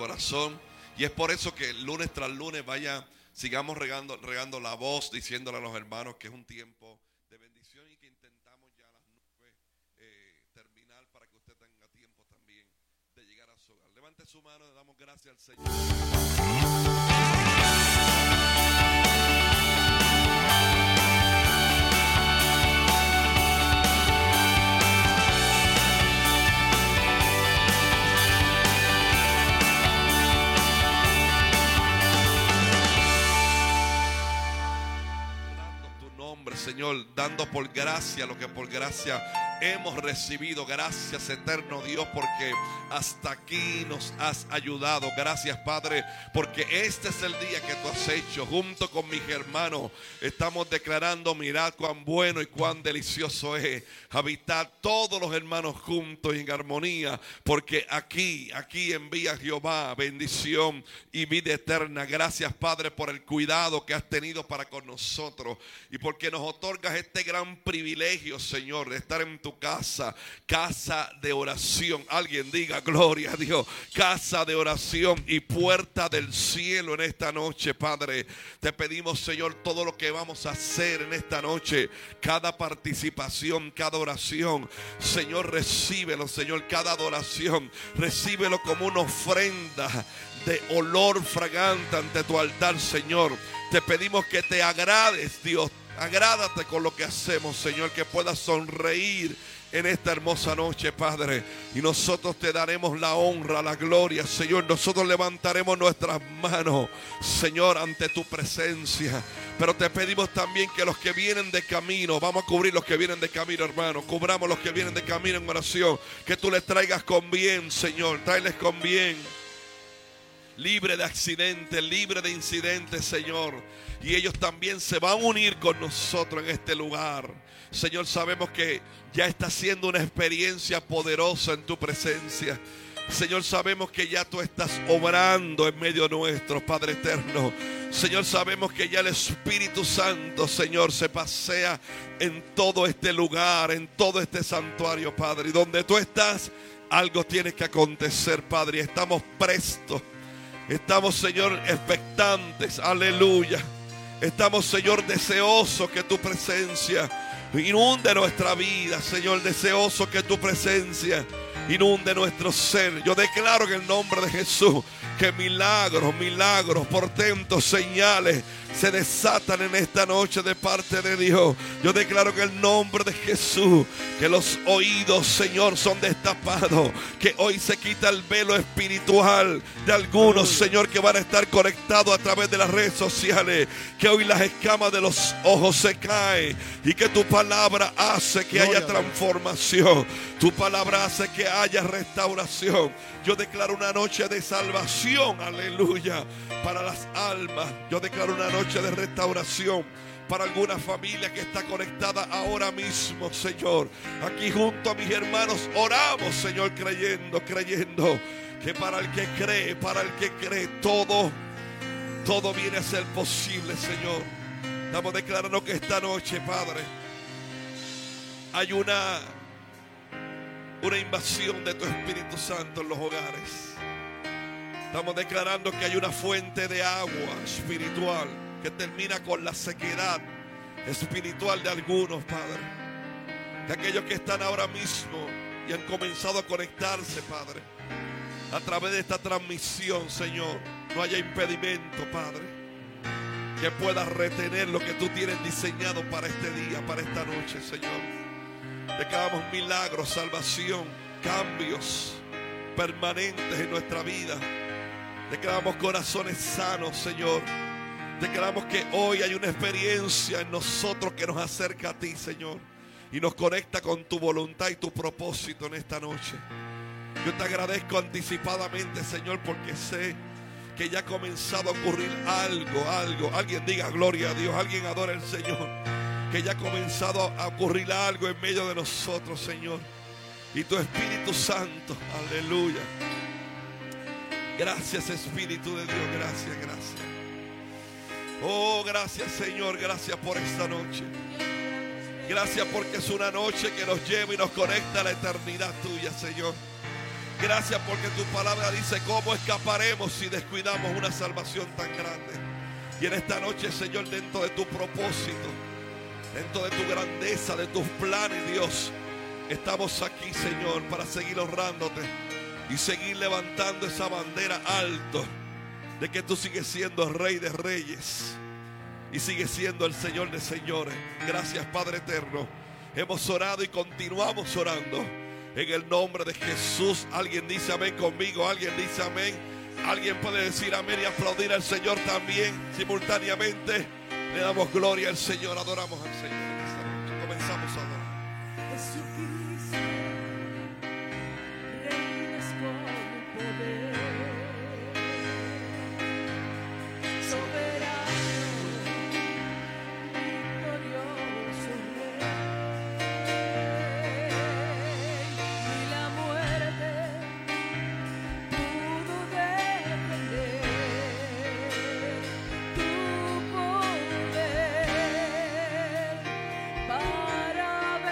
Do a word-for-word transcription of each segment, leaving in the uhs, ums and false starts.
corazón. Y es por eso que lunes tras lunes vaya, sigamos regando, regando la voz, diciéndole a los hermanos que es un tiempo de bendición y que intentamos ya a las nueve eh, terminar para que usted tenga tiempo también de llegar a su hogar. Levante su mano, le damos gracias al Señor. Señor, dando por gracia lo que por gracia hemos recibido. Gracias, eterno Dios, porque hasta aquí nos has ayudado. Gracias, Padre, porque este es el día que tú has hecho. Junto con mis hermanos estamos declarando: mirad cuán bueno y cuán delicioso es habitar todos los hermanos juntos y en armonía, porque aquí, aquí envía Jehová bendición y vida eterna. Gracias, Padre, por el cuidado que has tenido para con nosotros y porque nos otorgas este gran privilegio, Señor, de estar en tu casa, casa de oración. Alguien diga gloria a Dios. Casa de oración y puerta del cielo en esta noche, Padre. Te pedimos, Señor, todo lo que vamos a hacer en esta noche, cada participación, cada oración, Señor, recíbelo, Señor, cada adoración, recíbelo como una ofrenda de olor fragante ante tu altar, Señor. Te pedimos que te agrades, Dios. Agrádate con lo que hacemos, Señor, que puedas sonreír en esta hermosa noche, Padre. Y nosotros te daremos la honra, la gloria, Señor. Nosotros levantaremos nuestras manos, Señor, ante tu presencia. Pero te pedimos también que los que vienen de camino, vamos a cubrir los que vienen de camino, hermano. Cubramos los que vienen de camino en oración. Que tú les traigas con bien, Señor. Tráeles con bien. Libre de accidentes, libre de incidentes, Señor. Y ellos también se van a unir con nosotros en este lugar. Señor, sabemos que ya está siendo una experiencia poderosa en tu presencia. Señor, sabemos que ya tú estás obrando en medio nuestro, Padre eterno. Señor, sabemos que ya el Espíritu Santo, Señor, se pasea en todo este lugar, en todo este santuario, Padre. Y donde tú estás, algo tiene que acontecer, Padre. Y estamos prestos. Estamos, Señor, expectantes. Aleluya. Estamos, Señor, deseosos que tu presencia inunde nuestra vida, Señor. Deseosos que tu presencia inunde nuestro ser. Yo declaro en el nombre de Jesús que milagros, milagros, portentos, señales se desatan en esta noche de parte de Dios. Yo declaro en el nombre de Jesús que los oídos, Señor, son destapados, que hoy se quita el velo espiritual de algunos, Señor, que van a estar conectados a través de las redes sociales, que hoy las escamas de los ojos se caen y que tu palabra hace que haya transformación, tu palabra hace que haya restauración. Yo declaro una noche de salvación, aleluya, para las almas. Yo declaro una noche de restauración para alguna familia que está conectada ahora mismo, Señor. Aquí junto a mis hermanos oramos, Señor, creyendo, creyendo que para el que cree, para el que cree, todo, todo viene a ser posible, Señor. Estamos declarando que esta noche, Padre, hay una, una invasión de tu Espíritu Santo en los hogares. Estamos declarando que hay una fuente de agua espiritual que termina con la sequedad espiritual de algunos, Padre. Que aquellos que están ahora mismo y han comenzado a conectarse, Padre, a través de esta transmisión, Señor, no haya impedimento, Padre, que puedas retener lo que tú tienes diseñado para este día, para esta noche, Señor. Declaramos milagros, salvación, cambios permanentes en nuestra vida. Declaramos corazones sanos, Señor. Declaramos que hoy hay una experiencia en nosotros que nos acerca a ti, Señor, y nos conecta con tu voluntad y tu propósito en esta noche. Yo te agradezco anticipadamente, Señor, porque sé que ya ha comenzado a ocurrir algo, algo. Alguien diga gloria a Dios, alguien adora al Señor. Que ya ha comenzado a ocurrir algo en medio de nosotros, Señor. Y tu Espíritu Santo, aleluya. Gracias, Espíritu de Dios, gracias, gracias. Oh, gracias, Señor, gracias por esta noche. Gracias porque es una noche que nos lleva y nos conecta a la eternidad tuya, Señor. Gracias porque tu palabra dice cómo escaparemos si descuidamos una salvación tan grande. Y en esta noche, Señor, dentro de tu propósito, dentro de tu grandeza, de tus planes, Dios, estamos aquí, Señor, para seguir honrándote y seguir levantando esa bandera alto de que tú sigues siendo el Rey de Reyes y sigues siendo el Señor de señores. Gracias, Padre eterno. Hemos orado y continuamos orando en el nombre de Jesús. Alguien dice amén conmigo, alguien dice amén. Alguien puede decir amén y aplaudir al Señor también simultáneamente. Le damos gloria al Señor, adoramos al Señor en esta noche. Comenzamos a adorar. Jesucristo, reinas con poder, soberano, victorioso Rey, y la muerte pudo detener tu poder para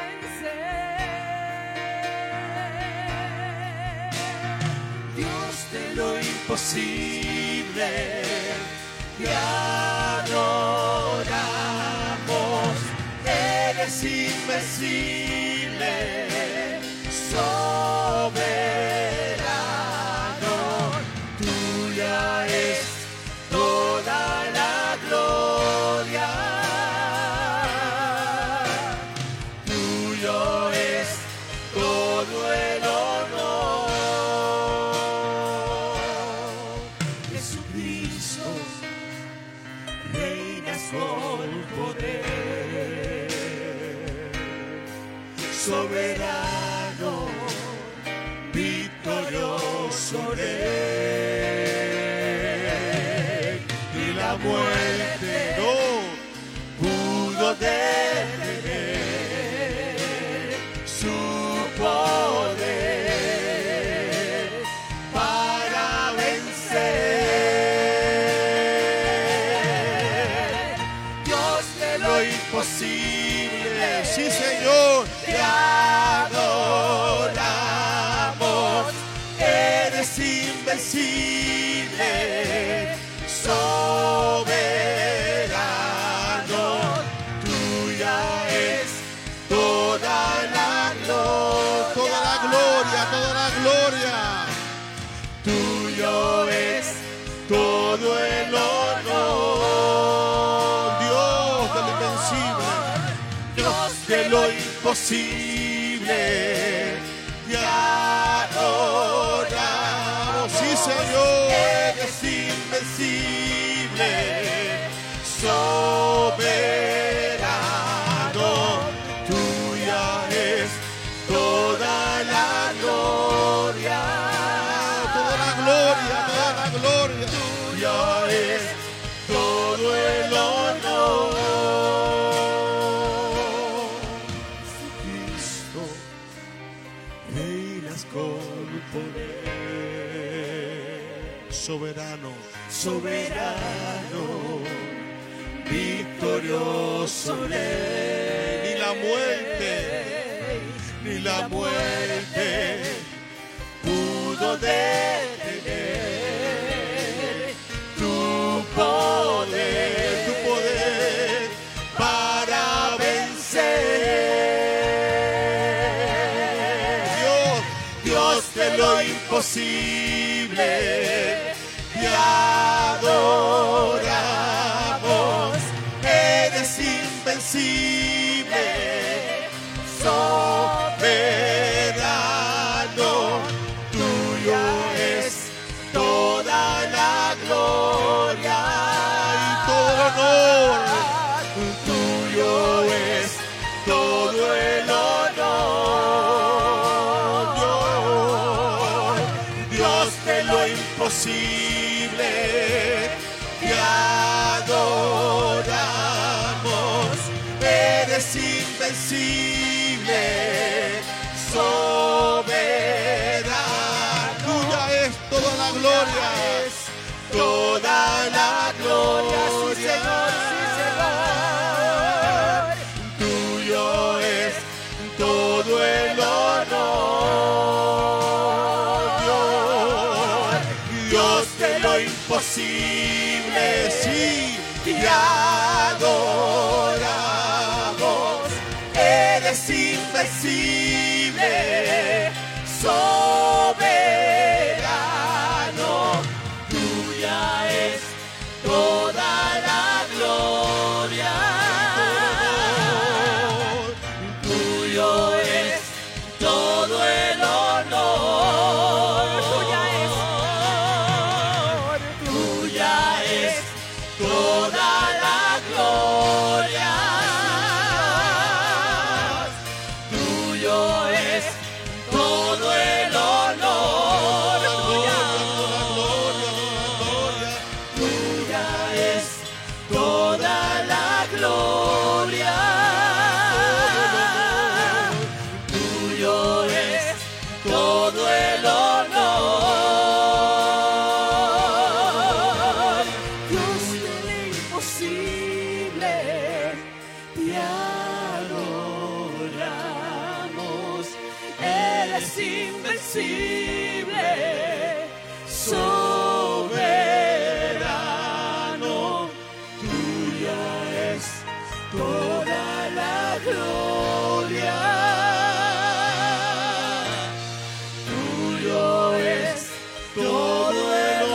vencer. Dios de lo imposible, te adoramos. Eres invencible, soberano. Tuya es toda la gloria. Tuyo es todo el honor. Jesucristo, reinas con poder, soberano, victorioso Rey, y la muerte no pudo detener su poder para vencer. Dios de lo imposible, sí Señor, te adoramos. Eres invencible, soberano. Tuya es toda la gloria, toda la gloria, toda la gloria. Tuyo es todo el honor. Dios de lo invencible, Dios de lo imposible, te adoramos. Sí, Señor, eres invencible, soberano. Tuya es toda la gloria, toda la gloria, toda la gloria. Tuya es todo el honor. Jesucristo, reinas con poder, soberano, soberano, victorioso Rey. Ni la muerte, ni la muerte pudo detener tu poder, tu poder para vencer. Dios, Dios de lo imposible, te adoramos. Eres invencible, soberano. Tuyo es toda la gloria y todo el honor. Tuyo es todo el honor. Dios, Dios de lo imposible, te adoramos. Eres invencible, soberano. Tuya es toda la gloria, es toda la gloria, sí Señor, sí Señor. Tuyo es todo el honor. de lo imposible, sí, te adoramos. Eres invencible, soberano. Tuya es toda la gloria. Tuyo es todo el honor. Tuya es, tuya es toda la gloria. Tuyo es todo el honor. Tuya es toda la gloria. Tuyo es todo el honor. Dios de lo imposible, te adoramos. Eres invencible, soberano. Tuya es toda la gloria. Tuyo es todo el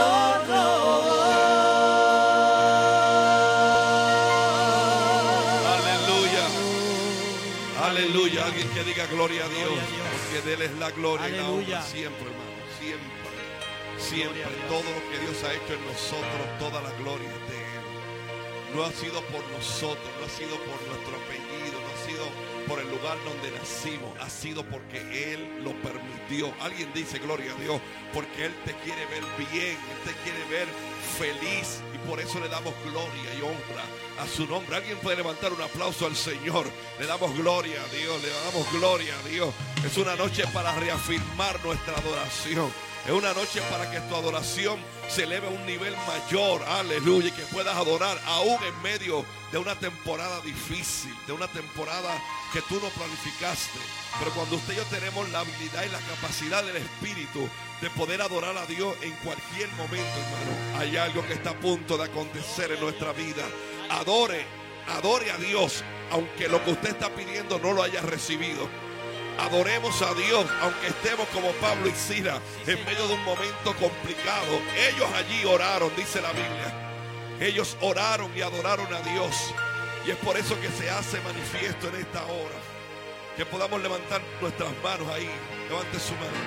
honor. Aleluya. Aleluya. Alguien que diga gloria a Dios. Gloria a Dios. Porque de Él es la gloria y la Aleluya. honra siempre, hermano. Siempre. Siempre. Todo lo que Dios ha hecho en nosotros, toda la gloria es de Él. No ha sido por nosotros, no ha sido por nuestro apellido, no ha sido por el lugar donde nacimos, ha sido porque Él lo permitió. Alguien dice gloria a Dios, porque Él te quiere ver bien, Él te quiere ver feliz, y por eso le damos gloria y honra a su nombre. Alguien puede levantar un aplauso al Señor. Le damos gloria a Dios, le damos gloria a Dios. Es una noche para reafirmar nuestra adoración. Es una noche para que tu adoración se eleve a un nivel mayor, aleluya, y que puedas adorar aún en medio de una temporada difícil, de una temporada que tú no planificaste. Pero cuando usted y yo tenemos la habilidad y la capacidad del Espíritu de poder adorar a Dios en cualquier momento, hermano, hay algo que está a punto de acontecer en nuestra vida. Adore, adore a Dios, aunque lo que usted está pidiendo no lo haya recibido. Adoremos a Dios, aunque estemos como Pablo y Silas en medio de un momento complicado. Ellos allí oraron, dice la Biblia. Ellos oraron y adoraron a Dios. Y es por eso que se hace manifiesto en esta hora. Que podamos levantar nuestras manos ahí. Levante su mano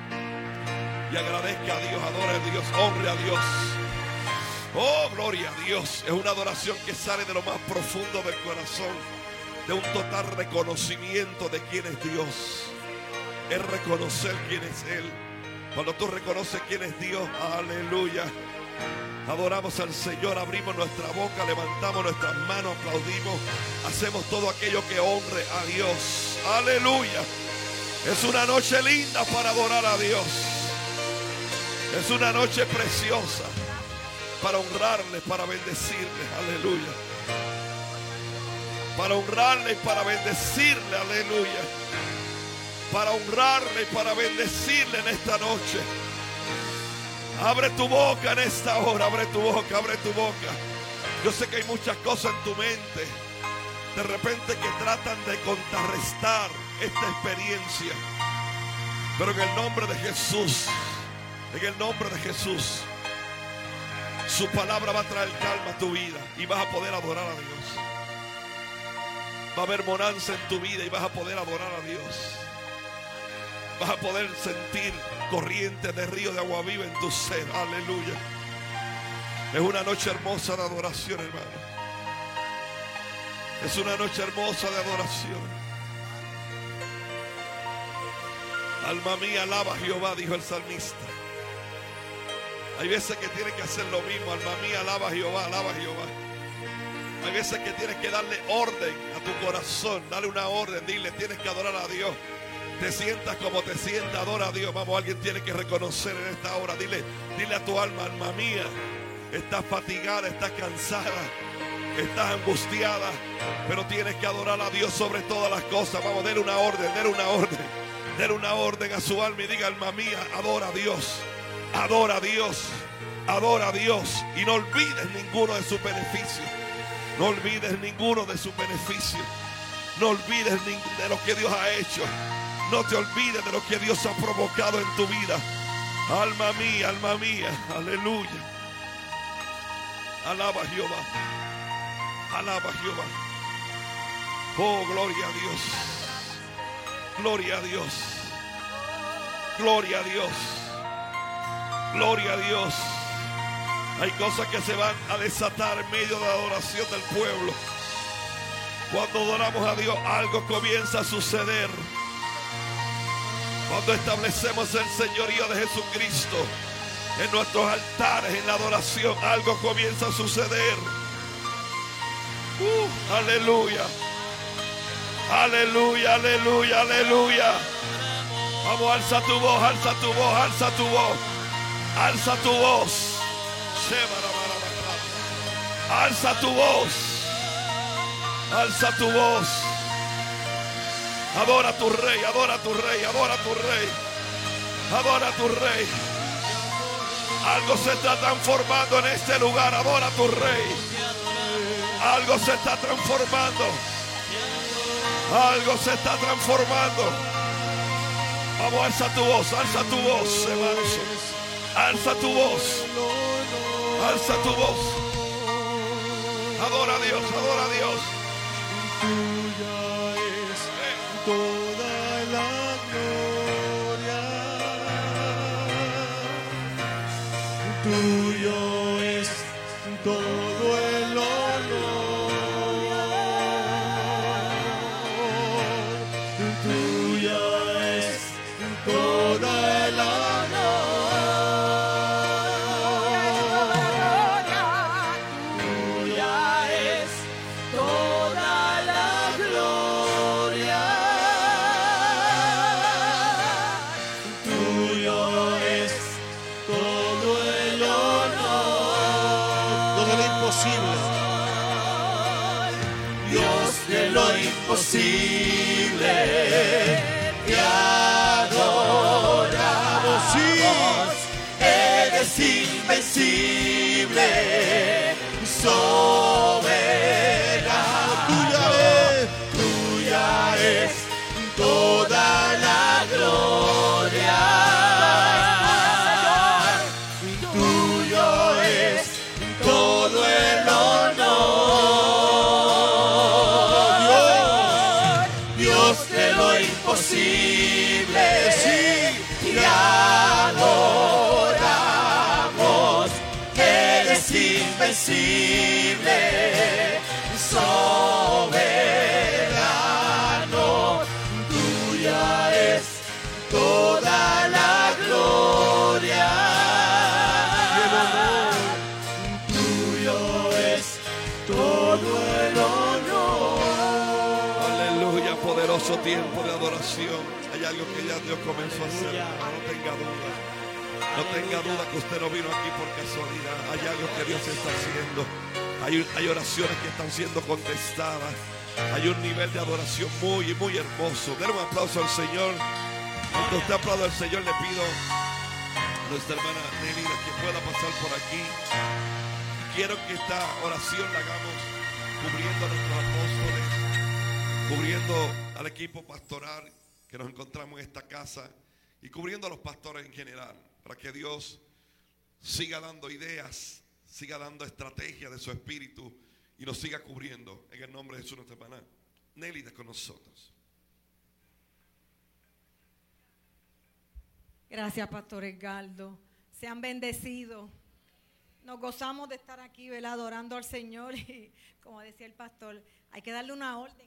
y agradezca a Dios, adore a Dios, honre a Dios. Oh, gloria a Dios. Es una adoración que sale de lo más profundo del corazón, de un total reconocimiento de quién es Dios. Es reconocer quién es Él. Cuando tú reconoces quién es Dios, aleluya, adoramos al Señor, abrimos nuestra boca, levantamos nuestras manos, aplaudimos, hacemos todo aquello que honre a Dios. Aleluya. Es una noche linda para adorar a Dios. Es una noche preciosa para honrarle, para bendecirle. Aleluya. Para honrarle y para bendecirle, aleluya. Para honrarle y para bendecirle en esta noche. Abre tu boca en esta hora, abre tu boca, abre tu boca. Yo sé que hay muchas cosas en tu mente, de repente, que tratan de contrarrestar esta experiencia. Pero en el nombre de Jesús, en el nombre de Jesús, su palabra va a traer calma a tu vida y vas a poder adorar a Dios. Va a haber bonanza en tu vida y vas a poder adorar a Dios. Vas a poder sentir corrientes de río de agua viva en tu ser. Aleluya. Es una noche hermosa de adoración, hermano. Es una noche hermosa de adoración. Alma mía, alaba a Jehová, dijo el salmista. Hay veces que tienes que hacer lo mismo. Alma mía, alaba a Jehová, alaba a Jehová. Hay veces que tienes que darle orden a tu corazón. Dale una orden, dile, tienes que adorar a Dios. Te sientas como te sientas, adora a Dios. Vamos, alguien tiene que reconocer en esta hora. Dile, dile a tu alma, alma mía, estás fatigada, estás cansada, estás angustiada, pero tienes que adorar a Dios sobre todas las cosas. Vamos, denle una orden, denle una orden. Denle una orden a su alma y diga, alma mía, adora a Dios. Adora a Dios. Adora a Dios y no olvides ninguno de sus beneficios. No olvides ninguno de sus beneficios. No olvides de lo que Dios ha hecho. No te olvides de lo que Dios ha provocado en tu vida. Alma mía, alma mía, aleluya. Alaba a Jehová. Alaba a Jehová. Oh, gloria a Dios. Gloria a Dios. Gloria a Dios. Gloria a Dios. Hay cosas que se van a desatar en medio de la adoración del pueblo. Cuando adoramos a Dios, algo comienza a suceder. Cuando establecemos el señorío de Jesucristo en nuestros altares, en la adoración, algo comienza a suceder. Uh, aleluya. Aleluya, aleluya, aleluya. Vamos, alza tu voz, alza tu voz, alza tu voz. Alza tu voz. Alza tu voz. Alza tu voz. Adora a tu rey, adora a tu rey, adora a tu rey. Adora a tu rey. Algo se está transformando en este lugar. Adora a tu rey. Algo se está transformando. Algo se está transformando. Vamos, alza tu voz, alza tu voz, hermanos. Alza tu voz. Alza tu voz. Adora a Dios, adora a Dios. Tuya es toda la gloria. Tuyo es todo el honor. Tuya es toda el honor. Dios de lo imposible, te adoramos, sí. Eres invencible, soberano. Tuya es, tuya es toda la gloria. Tuyo es todo el honor. Imposible, sí, te adoramos, eres invencible, soberano, tuya es toda la gloria, y el honor, tuyo es todo el honor. Aleluya, poderoso tiempo de adoración. Hay algo que ya Dios comenzó a hacer. No tenga duda. No tenga duda que usted no vino aquí por casualidad. Hay algo que Dios está haciendo. Hay, hay oraciones que están siendo contestadas. Hay un nivel de adoración muy, muy hermoso. Denle un aplauso al Señor. Cuando usted aplaude al Señor, le pido a nuestra hermana Nelly que pueda pasar por aquí. Quiero que esta oración la hagamos cubriendo a nuestros apóstoles, cubriendo al equipo pastoral que nos encontramos en esta casa y cubriendo a los pastores en general, para que Dios siga dando ideas, siga dando estrategias de su espíritu y nos siga cubriendo en el nombre de Jesús nuestra hermana Nelly con nosotros. Gracias, Pastor Edgardo. Sean bendecidos. Nos gozamos de estar aquí, ¿verdad? Adorando al Señor y, como decía el pastor, hay que darle una orden.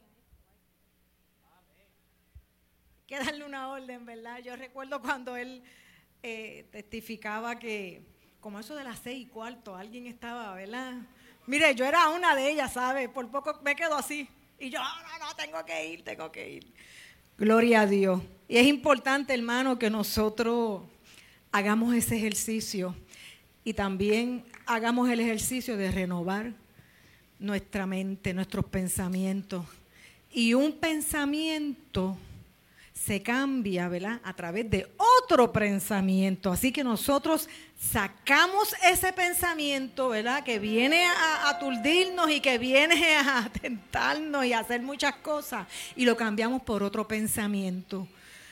Hay que darle una orden, ¿verdad? Yo recuerdo cuando él eh, testificaba que, como eso de las seis y cuarto, alguien estaba, ¿verdad? Mire, yo era una de ellas, ¿sabe? Por poco me quedo así. Y yo, no, no, no, tengo que ir, tengo que ir. Gloria a Dios. Y es importante, hermano, que nosotros hagamos ese ejercicio y también hagamos el ejercicio de renovar nuestra mente, nuestros pensamientos. Y un pensamiento se cambia, ¿verdad?, a través de otro pensamiento. Así que nosotros sacamos ese pensamiento, ¿verdad?, que viene a aturdirnos y que viene a tentarnos y a hacer muchas cosas, y lo cambiamos por otro pensamiento.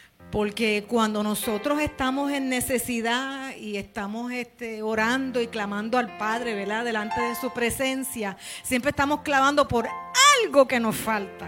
Porque cuando nosotros estamos en necesidad y estamos este, orando y clamando al Padre, ¿verdad?, delante de su presencia, siempre estamos clamando por algo que nos falta.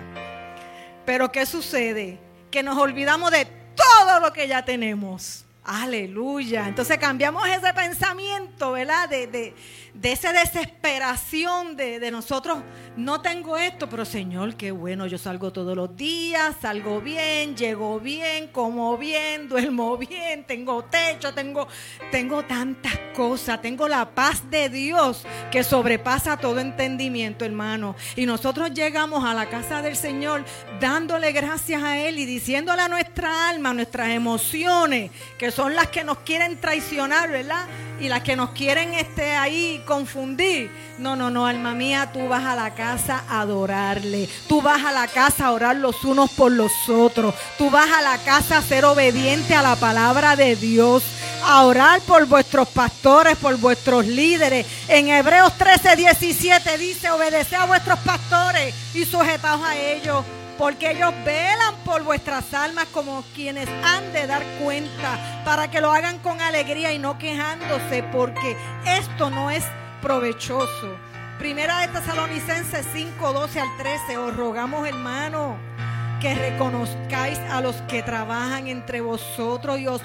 Pero ¿qué sucede? Que nos olvidamos de todo lo que ya tenemos. Aleluya. Entonces cambiamos ese pensamiento, ¿verdad? De, de, de esa desesperación de, de nosotros. No tengo esto, pero Señor, qué bueno, yo salgo todos los días, salgo bien, llego bien, como bien, duermo bien, tengo techo, tengo, tengo tantas cosas, tengo la paz de Dios que sobrepasa todo entendimiento, hermano. Y nosotros llegamos a la casa del Señor dándole gracias a Él y diciéndole a nuestra alma, a nuestras emociones, que son las que nos quieren traicionar, ¿verdad? Y las que nos quieren este, ahí confundir. No, no, no, alma mía, tú vas a la casa a adorarle. Tú vas a la casa a orar los unos por los otros. Tú vas a la casa a ser obediente a la palabra de Dios. A orar por vuestros pastores, por vuestros líderes. En Hebreos trece, diecisiete dice, obedeced a vuestros pastores y sujetaos a ellos, porque ellos velan por vuestras almas como quienes han de dar cuenta, para que lo hagan con alegría y no quejándose, porque esto no es provechoso. Primera de Tesalonicenses cinco, doce al trece, os rogamos, hermanos, que reconozcáis a los que trabajan entre vosotros y os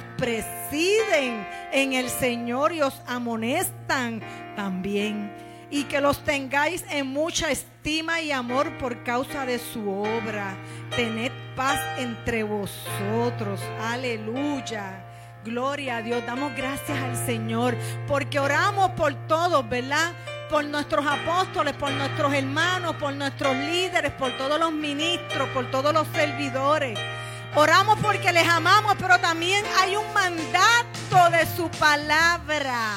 presiden en el Señor y os amonestan también, y que los tengáis en mucha estima y amor por causa de su obra. Tened paz entre vosotros. Aleluya. Gloria a Dios. Damos gracias al Señor porque oramos por todos, ¿verdad? Por nuestros apóstoles, por nuestros hermanos, por nuestros líderes, por todos los ministros, por todos los servidores. Oramos porque les amamos, pero también hay un mandato de su palabra.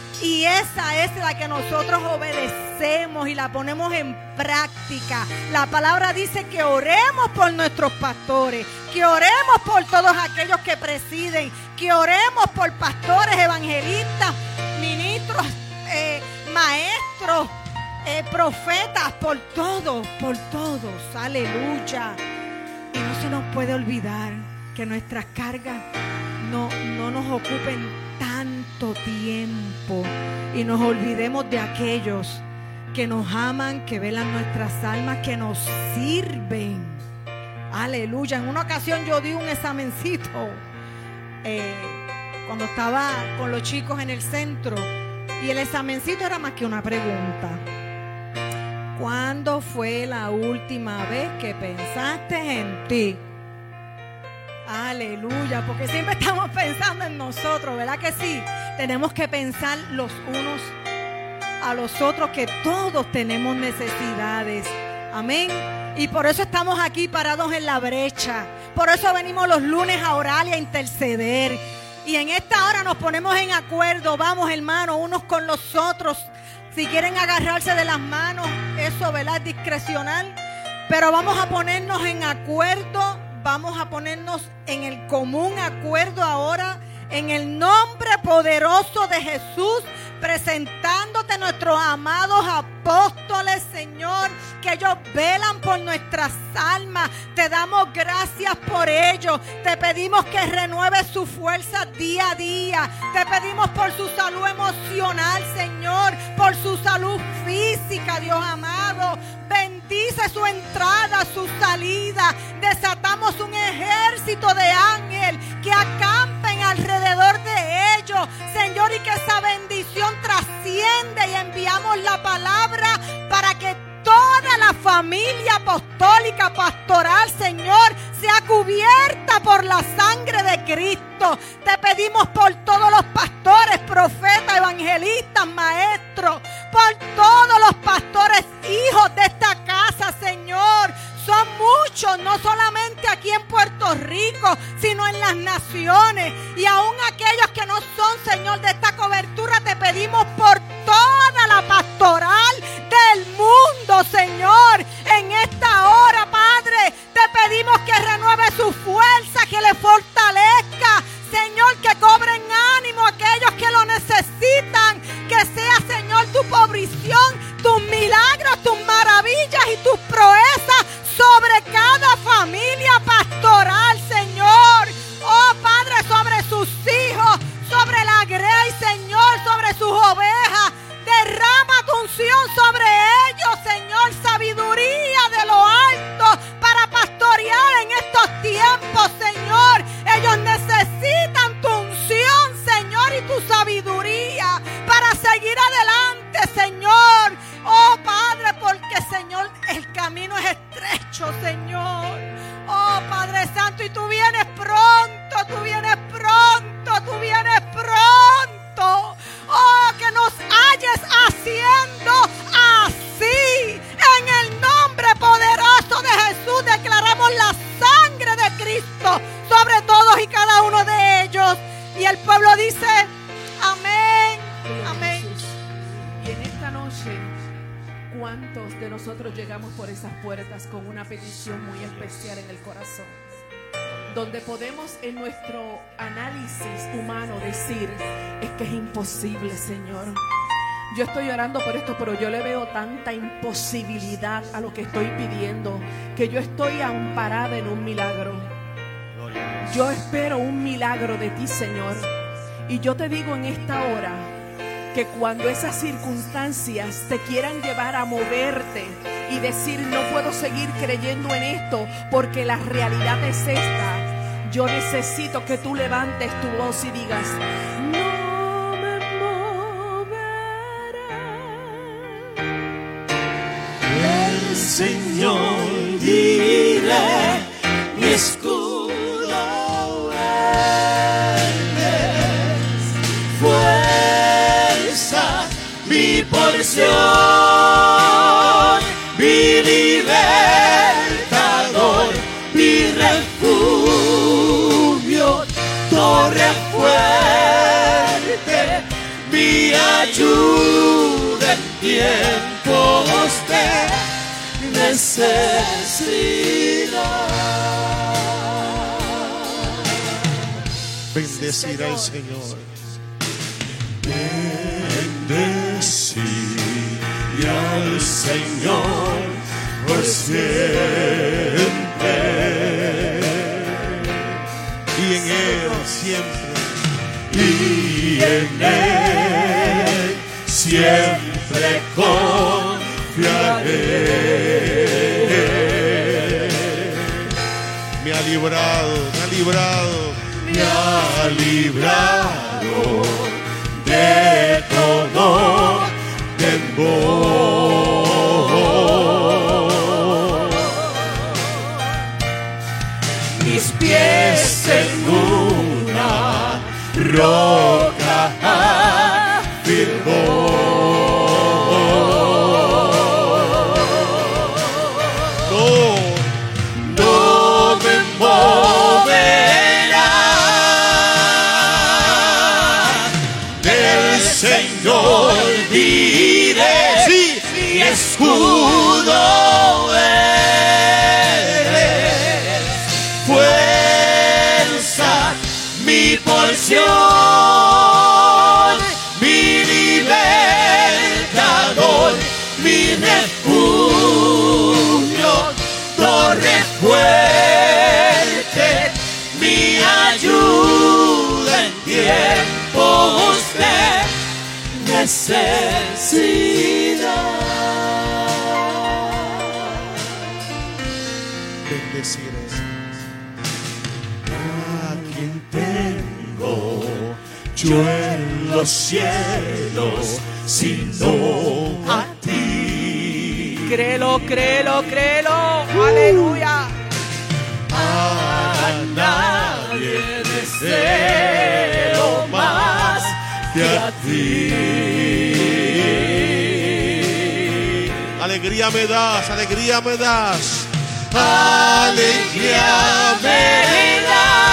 Y esa es la que nosotros obedecemos y la ponemos en práctica. La palabra dice que oremos por nuestros pastores, que oremos por todos aquellos que presiden, que oremos por pastores, evangelistas, ministros, eh, maestros, eh, profetas, por todos, por todos. Aleluya. Y no se nos puede olvidar que nuestras cargas no, no nos ocupen tanto tiempo y nos olvidemos de aquellos que nos aman, que velan nuestras almas, que nos sirven. Aleluya. En una ocasión yo di un examencito eh, cuando estaba con los chicos en el centro, y el examencito era más que una pregunta. ¿Cuándo fue la última vez que pensaste en ti? Aleluya, porque siempre estamos pensando en nosotros, ¿verdad que sí? Tenemos que pensar los unos a los otros, que todos tenemos necesidades. Amén. Y por eso estamos aquí parados en la brecha. Por eso venimos los lunes a orar y a interceder. Y en esta hora nos ponemos en acuerdo. Vamos, hermanos, unos con los otros. Si quieren agarrarse de las manos, eso, ¿verdad?, es discrecional. Pero vamos a ponernos en acuerdo. Vamos a ponernos en el común acuerdo ahora, en el nombre poderoso de Jesús, presentándote nuestros amados apóstoles, Señor, que ellos velan por nuestras almas. Te damos gracias por ellos. Te pedimos que renueves su fuerza día a día. Te pedimos por su salud emocional, Señor, por su salud física, Dios amado. Bendice su entrada, su salida. Desatamos un ejército de ángeles que acampen alrededor de ellos, Señor, y que esa bendición trasciende, y enviamos la palabra para que toda la familia apostólica pastoral, Señor, sea cubierta por la sangre de Cristo. Te pedimos por todos los pastores, profetas, evangelistas, maestros, por todos los pastores, hijos de esta casa, Señor. Son muchos, no solamente aquí en Puerto Rico, sino en las naciones. Y aún aquellos que no son, Señor, de esta cobertura, te pedimos por toda la pastoral del mundo, Señor. En esta hora, Padre, te pedimos que renueve su fuerza, bendición, tus milagros, tus maravillas y tus proezas sobre cada familia pastoral, Señor. Oh Padre, sobre sus hijos, sobre la grey, Señor, sobre sus ovejas. Derrama tu unción sobre ellos, Señor, sabiduría de lo alto para pastorear en estos tiempos, Señor. Ellos necesitan tu unción, Señor, y tu sabiduría para seguir adelante, Señor. Oh Padre, porque, Señor, el camino es estrecho, Señor. Oh Padre Santo, y tú vienes pronto, tú vienes pronto, tú vienes pronto. Oh, que nos halles haciendo así. En el nombre poderoso de Jesús declaramos la sangre de Cristo sobre todos y cada uno de ellos. Y el pueblo dice, amén, amén. Y en esta noche, ¿cuántos de nosotros llegamos por esas puertas con una petición muy especial en el corazón? Donde podemos en nuestro análisis humano decir, es que es imposible, Señor. Yo estoy orando por esto, pero yo le veo tanta imposibilidad a lo que estoy pidiendo, que yo estoy amparada en un milagro. Yo espero un milagro de ti, Señor. Y yo te digo en esta hora, que cuando esas circunstancias te quieran llevar a moverte y decir no puedo seguir creyendo en esto porque la realidad es esta, yo necesito que tú levantes tu voz y digas, no me moverá. El Señor diré, mi escudo eres, fuerza, mi porción, mi libertador, mi refugio, torre fuerte, mi ayuda en tiempos de necesidad. Bendecir al Señor. Bendecir al Señor por siempre. Y en Él siempre. Y en Él siempre confiaré. Me ha librado, me ha librado. Me ha librado de todo temor. Mis pies en una roca afirmó. No, no me moverá del Señor diré, sí, mi escudo eres, fuerza, mi porción, mi libertador, mi refugio, torre fuerte, mi ayuda en tiempos de necesidad. Bendecir al Señor. ¿A quién tengo yo en los cielos sino a ti? Créelo, créelo, créelo. Aleluya. A nadie deseo más que a ti. Alegría me das, alegría me das. Alegría me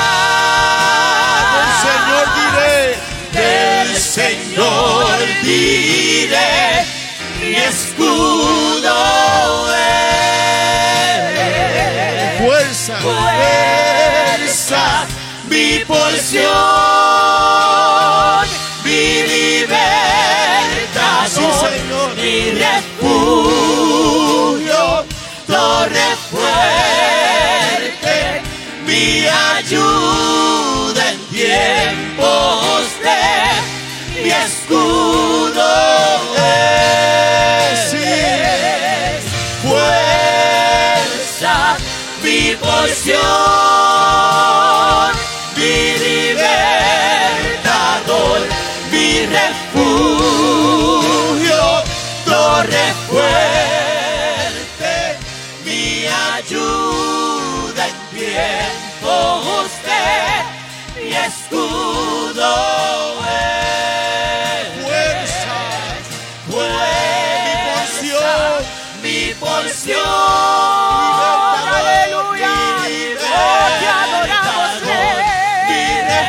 das. Del Señor diré, del Señor diré, mi escudo es. fuerza, Fuerza, mi porción, mi libertad, Sí, Señor. mi refugio, torre fuerte, mi ayuda en tiempos de mi escudo es, es fuerza, mi porción, mi libertador, mi refugio, torre fuerte, mi ayuda en tiempos de mi escudo es, fuerza, fuerza, mi porción, aleluya, oh, te adoramos, mi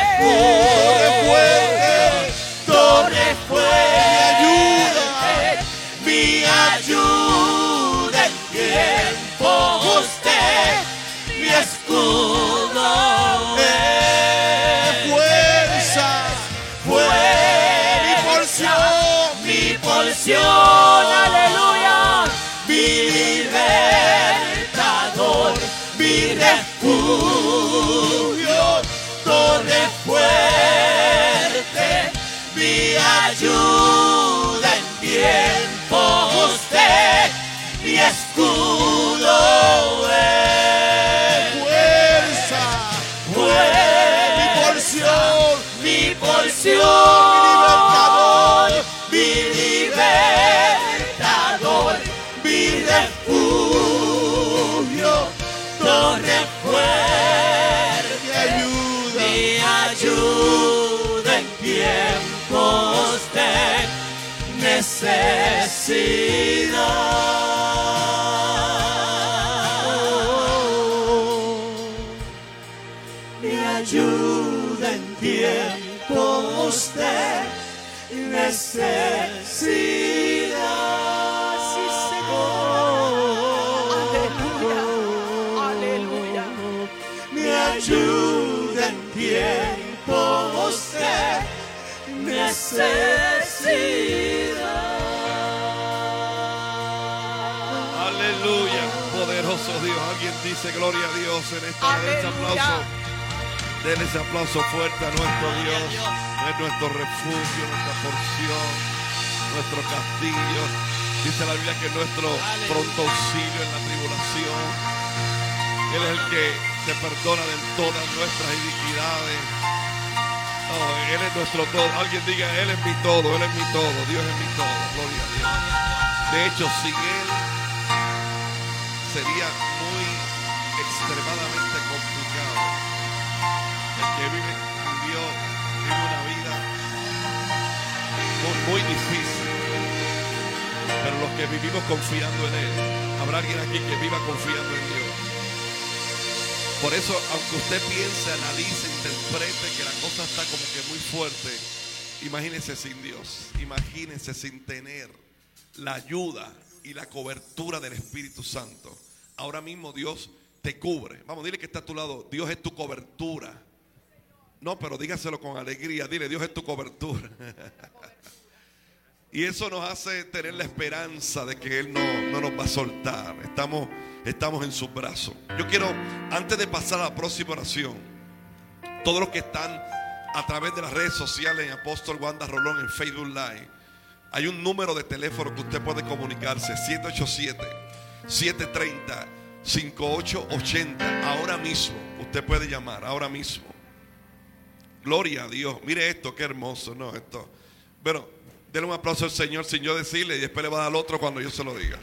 refugio, torre fuerte, mi ayuda en tiempos de mi escudo es, fuerza, fuerza, mi porción, mi porción, aleluya, mi libertador, mi refugio, torre fuerte, mi ayuda en tiempos de mi escudo es, fuerza, fuerza, mi porción, mi porción, mi libertador, mi refugio, torre fuerte, mi ayuda, mi ayuda en tiempos de necesidad, mi ayuda en tiempos de necesidad, sí, Señor, aleluya, aleluya, mi ayuda en tiempos de necesidad. Aleluya, poderoso Dios. Alguien dice gloria a Dios en esta hora. Ese aplauso. Denle ese aplauso fuerte a nuestro Dios. Es nuestro refugio, nuestra porción, nuestro castillo. Dice la Biblia que es nuestro pronto auxilio en la tribulación. Él es el que te perdona de todas nuestras iniquidades. Oh, Él es nuestro todo. Alguien diga, Él es mi todo, Él es mi todo, Dios es mi todo. Gloria a Dios. De hecho, sin Él sería muy extremadamente complicado. El que vive, vivió, vive una vida muy, muy difícil. Pero los que vivimos confiando en Él, habrá alguien aquí que viva confiando en Dios. Por eso, aunque usted piense, analice, interprete que la cosa está como que muy fuerte, imagínese sin Dios, imagínese sin tener la ayuda y la cobertura del Espíritu Santo. Ahora mismo Dios te cubre. Vamos, dile que está a tu lado, Dios es tu cobertura. No, pero dígaselo con alegría, dile, Dios es tu cobertura. Y eso nos hace tener la esperanza de que Él no, no nos va a soltar. Estamos, estamos en sus brazos. Yo quiero, antes de pasar a la próxima oración, todos los que están a través de las redes sociales en Apóstol Wanda Rolón, en Facebook Live, hay un número de teléfono que usted puede comunicarse, siete ocho siete, siete tres cero, cinco ocho ocho cero. Ahora mismo, usted puede llamar, ahora mismo. Gloria a Dios. Mire esto, qué hermoso, ¿no? Esto. Bueno, denle un aplauso al Señor sin yo decirle, y después le va a dar al otro cuando yo se lo diga.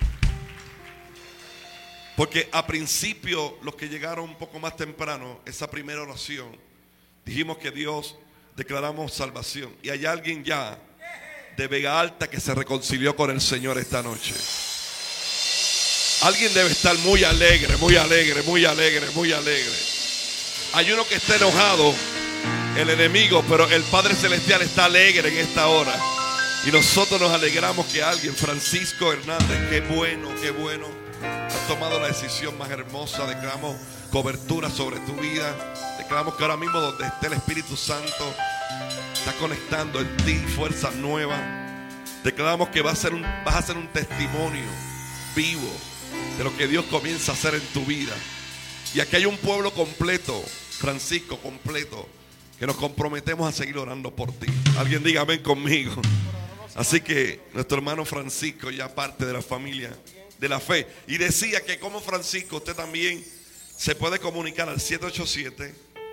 Porque a principio, los que llegaron un poco más temprano, esa primera oración, dijimos que Dios, declaramos salvación. Y hay alguien ya de Vega Alta que se reconcilió con el Señor esta noche. Alguien debe estar muy alegre, muy alegre, muy alegre, muy alegre. Hay uno que está enojado, el enemigo, pero el Padre Celestial está alegre en esta hora. Y nosotros nos alegramos que alguien, Francisco Hernández, qué bueno, qué bueno, has tomado la decisión más hermosa. Declaramos cobertura sobre tu vida. Declaramos que ahora mismo donde esté el Espíritu Santo está conectando en ti fuerzas nuevas. Declaramos que vas a ser un, vas a ser un testimonio vivo de lo que Dios comienza a hacer en tu vida. Y aquí hay un pueblo completo, Francisco, completo, que nos comprometemos a seguir orando por ti. Alguien diga amén conmigo. Así que nuestro hermano Francisco ya parte de la familia de la fe. Y decía que como Francisco usted también se puede comunicar al siete ocho siete,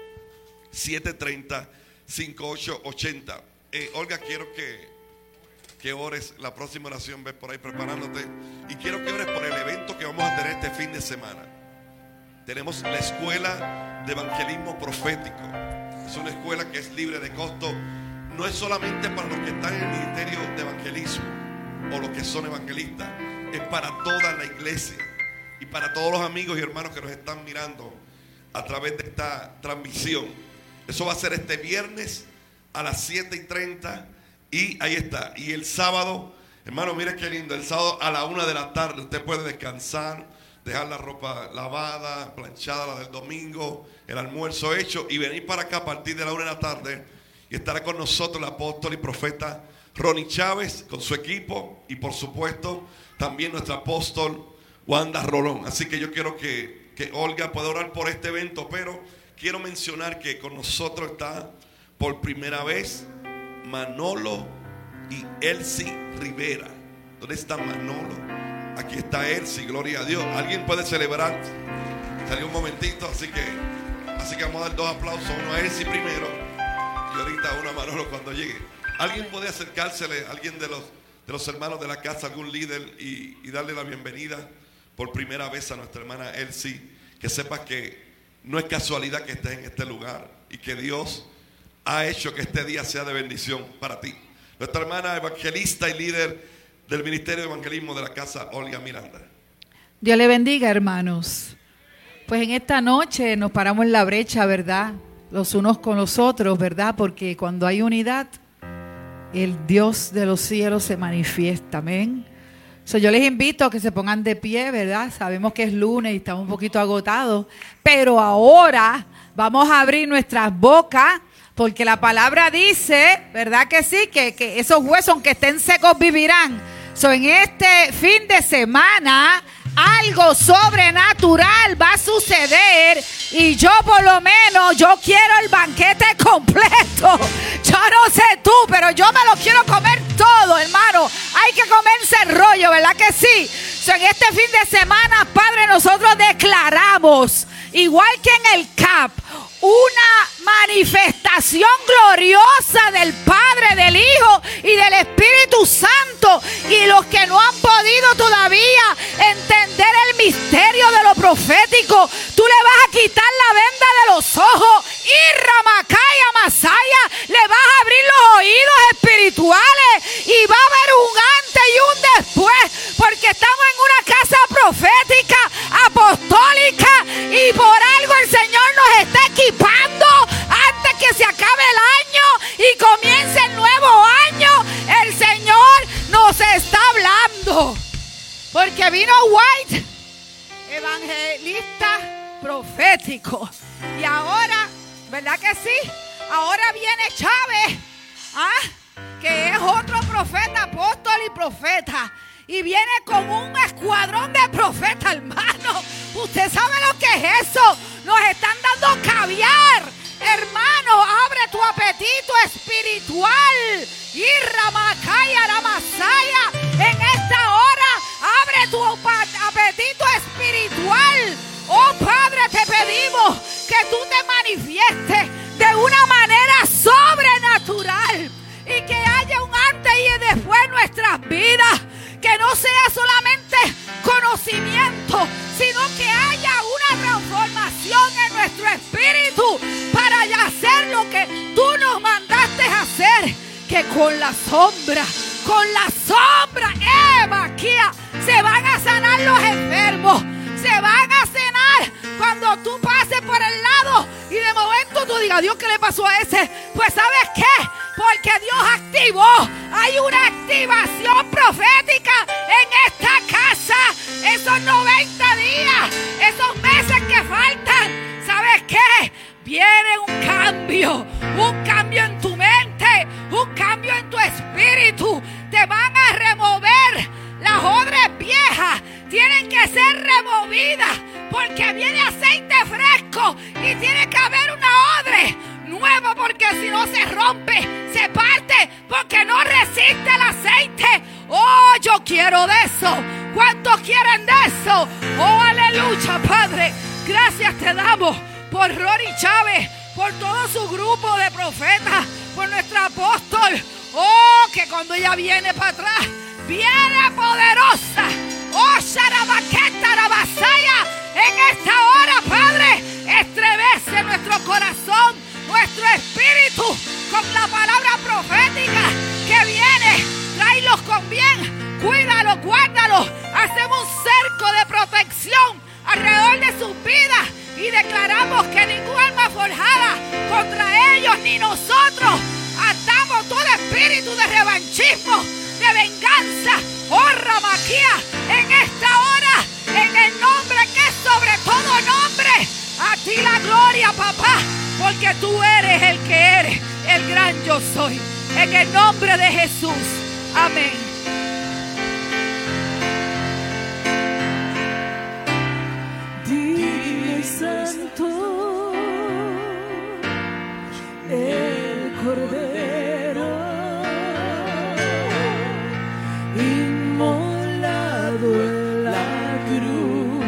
siete tres cero, cinco ocho ocho cero. eh, Olga, quiero que, que ores la próxima oración. Ves por ahí preparándote. Y quiero que ores por el evento que vamos a tener este fin de semana. Tenemos la escuela de evangelismo profético. Es una escuela que es libre de costo. No es solamente para los que están en el ministerio de evangelismo o los que son evangelistas. Es para toda la iglesia y para todos los amigos y hermanos que nos están mirando a través de esta transmisión. Eso va a ser este viernes a las siete y treinta. Y ahí está. Y el sábado, hermano, mire qué lindo. El sábado a la una de la tarde usted puede descansar, dejar la ropa lavada, planchada, la del domingo, el almuerzo hecho, y venir para acá a partir de la una de la tarde. Y estará con nosotros el apóstol y profeta Ronnie Chávez con su equipo. Y por supuesto también nuestro apóstol Wanda Rolón. Así que yo quiero que, que Olga pueda orar por este evento. Pero quiero mencionar que con nosotros está por primera vez Manolo y Elsie Rivera. ¿Dónde está Manolo? Aquí está Elsie, gloria a Dios. ¿Alguien puede celebrar? Salió un momentito, así que Así que vamos a dar dos aplausos. Uno a Elsie primero y ahorita uno a Manolo cuando llegue. ¿Alguien puede acercársele a alguien de los, de los hermanos de la casa, algún líder, y, y darle la bienvenida por primera vez a nuestra hermana Elsie? Que sepas que no es casualidad que estés en este lugar y que Dios ha hecho que este día sea de bendición para ti. Nuestra hermana evangelista y líder del Ministerio de Evangelismo de la casa, Olga Miranda. Dios le bendiga, hermanos. Pues en esta noche nos paramos en la brecha, ¿verdad? Los unos con los otros, ¿verdad? Porque cuando hay unidad, el Dios de los cielos se manifiesta, amén. So, yo les invito a que se pongan de pie, ¿verdad? Sabemos que es lunes y estamos un poquito agotados, pero ahora vamos a abrir nuestras bocas, porque la palabra dice, ¿verdad que sí? Que, que esos huesos, aunque estén secos, vivirán. So, en este fin de semana, algo sobrenatural va a suceder y yo por lo menos, yo quiero el banquete completo. Yo no sé tú, pero yo me lo quiero comer todo, hermano. Hay que comerse el rollo, ¿verdad que sí? So, en este fin de semana, Padre, nosotros declaramos, igual que en el C A P, una manifestación gloriosa del Padre, del Hijo y del Espíritu Santo. Y los que no han podido todavía entender el misterio de lo profético, tú le vas a quitar la venda de los ojos y Ramakaya Masaya, le vas a abrir los oídos espirituales y va a haber un antes y un después, porque estamos en una casa profética, apostólica, y por algo el Señor nos está equipando antes que se acabe el año y comience el nuevo año. El Señor nos está hablando, porque vino White, evangelista profético, y ahora, ¿verdad que sí? Ahora viene Chávez, ¿ah? que es otro profeta, apóstol y profeta, y viene con un escuadrón de profetas, hermano. Usted sabe lo que es eso. Nos están dando caviar, hermano. Abre tu apetito espiritual. Y Ramakaya Ramasaya, en esta hora, abre tu apetito espiritual. Oh Padre, te pedimos que tú te manifiestes de una manera sobrenatural y que haya un antes y después en nuestras vidas. Que no sea solamente conocimiento, sino que haya una transformación en nuestro espíritu para hacer lo que tú nos mandaste hacer. Que con la sombra, con la sombra, eh, Maquia, se van a sanar los enfermos, se van a sanar cuando tú pases por el lado y de momento tú digas, Dios, ¿qué le pasó a ese? Pues ¿sabes qué? Porque Dios activó, hay una activación profética en esta casa. Esos noventa días, esos meses que faltan, ¿sabes qué? Viene un cambio, un cambio en tu mente, un cambio en tu espíritu. Te van a vida, porque viene aceite fresco y tiene que haber una odre nueva, porque si no se rompe, se parte, porque no resiste el aceite. Oh, yo quiero de eso. ¿Cuántos quieren de eso? Oh, aleluya, Padre. Gracias te damos por Rory Chávez, por todo su grupo de profetas, por nuestra apóstol. Oh, que cuando ella viene para atrás, viene poderosa. Oh, Sharabaqueta, Rabasaya. En esta hora, Padre, estremece nuestro corazón, nuestro espíritu, con la palabra profética que viene. Tráelos con bien, cuídalos, guárdalos. Hacemos un cerco de protección alrededor de sus vidas y declaramos que ningún alma forjada contra ellos ni nosotros atamos todo espíritu de revanchismo, de venganza. Oh, Ramaquía, en esta hora, en el nombre que es sobre todo nombre, a ti la gloria, papá, porque tú eres el que eres, el gran yo soy. En el nombre de Jesús. Amén. Dile santo, el Cordero inmolado en la cruz.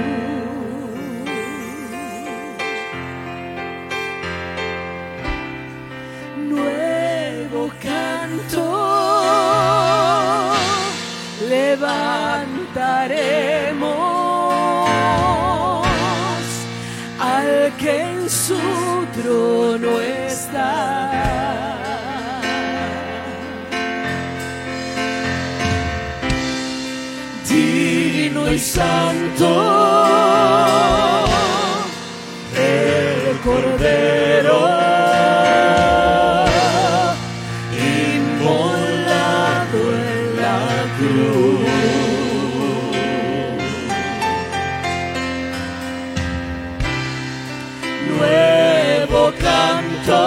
Nuevo canto levantaremos al que en su trono está. Digno y santo el Cordero inmolado en la cruz. Nuevo canto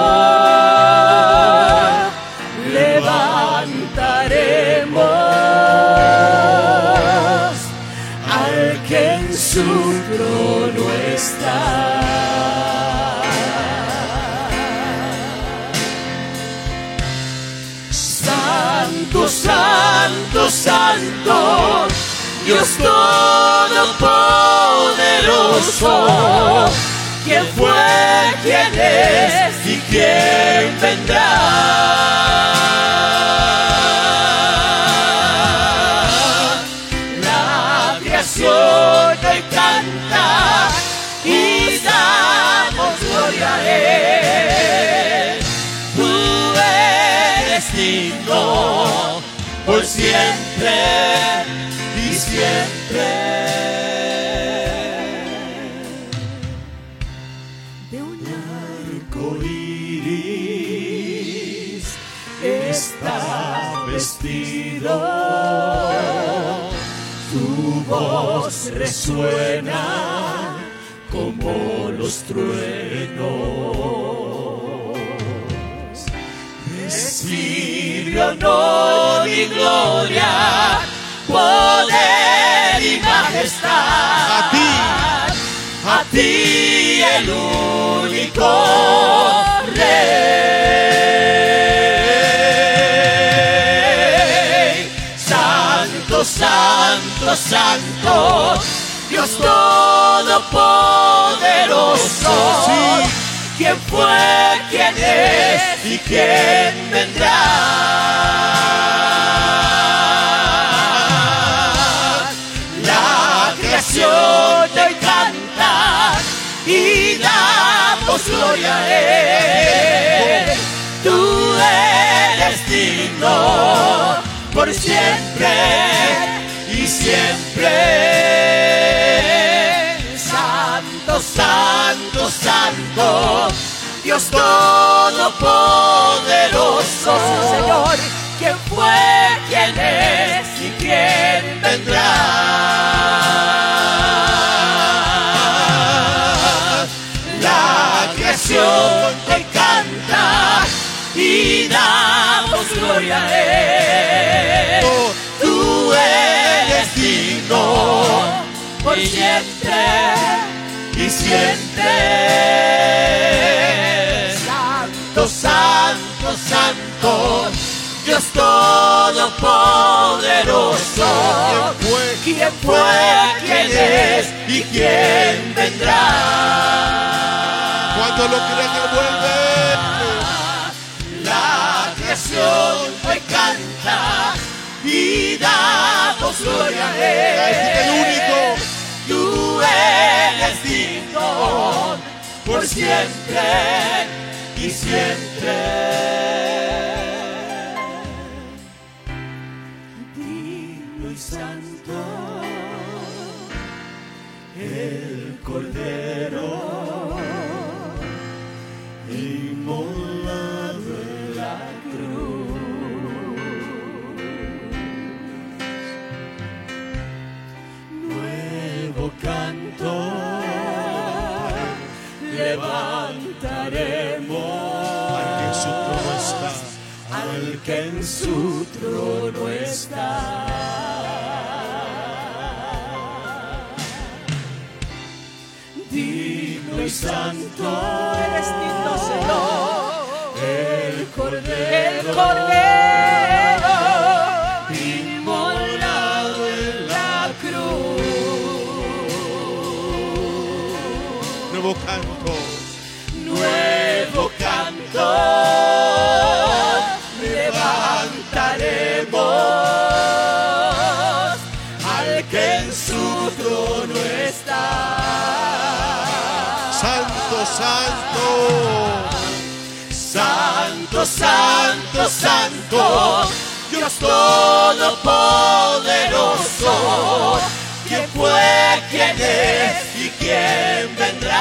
levantaremos al que en su trono está. Santo, santo, santo, Dios todopoderoso. ¿Quién fue, quién es y quién vendrá? La creación hoy canta y damos gloria a Él. Tú eres digno por siempre y siempre. Está vestido, tu voz resuena como los truenos. Recibe honor y gloria, poder y majestad. A ti, a ti el único Rey. Santo, santo, Dios todopoderoso. Sí. ¿Quién fue, quién es y quién vendrá? La creación hoy canta y damos gloria a Él. Tú eres digno por siempre y siempre. Santo, santo, santo, Dios todopoderoso. Señor, ¿quién fue, quién es y quién vendrá? La creación te canta y damos gloria a Él. Tú eres digno por por siempre y siempre. Santo, santo, santo, Dios todopoderoso. ¿Quién fue, quién es y quién vendrá? ¿Cuántos lo creen que vuelve? La creación hoy canta y damos gloria a Él. El único. Tú eres digno por siempre y siempre. Digno y santo, el Cordero inmolado en la cruz. Nuevo canto levantaremos Al que en su trono está. al que en su trono está. Digno y santo eres digno, Señor, el Cordero, el Cordero inmolado en la cruz. Nuevo canto. Nuevo canto levantaremos al que en su trono está. Santo, santo. Santo, santo, santo, Dios todopoderoso. ¿Quién fue, quién es y quién vendrá?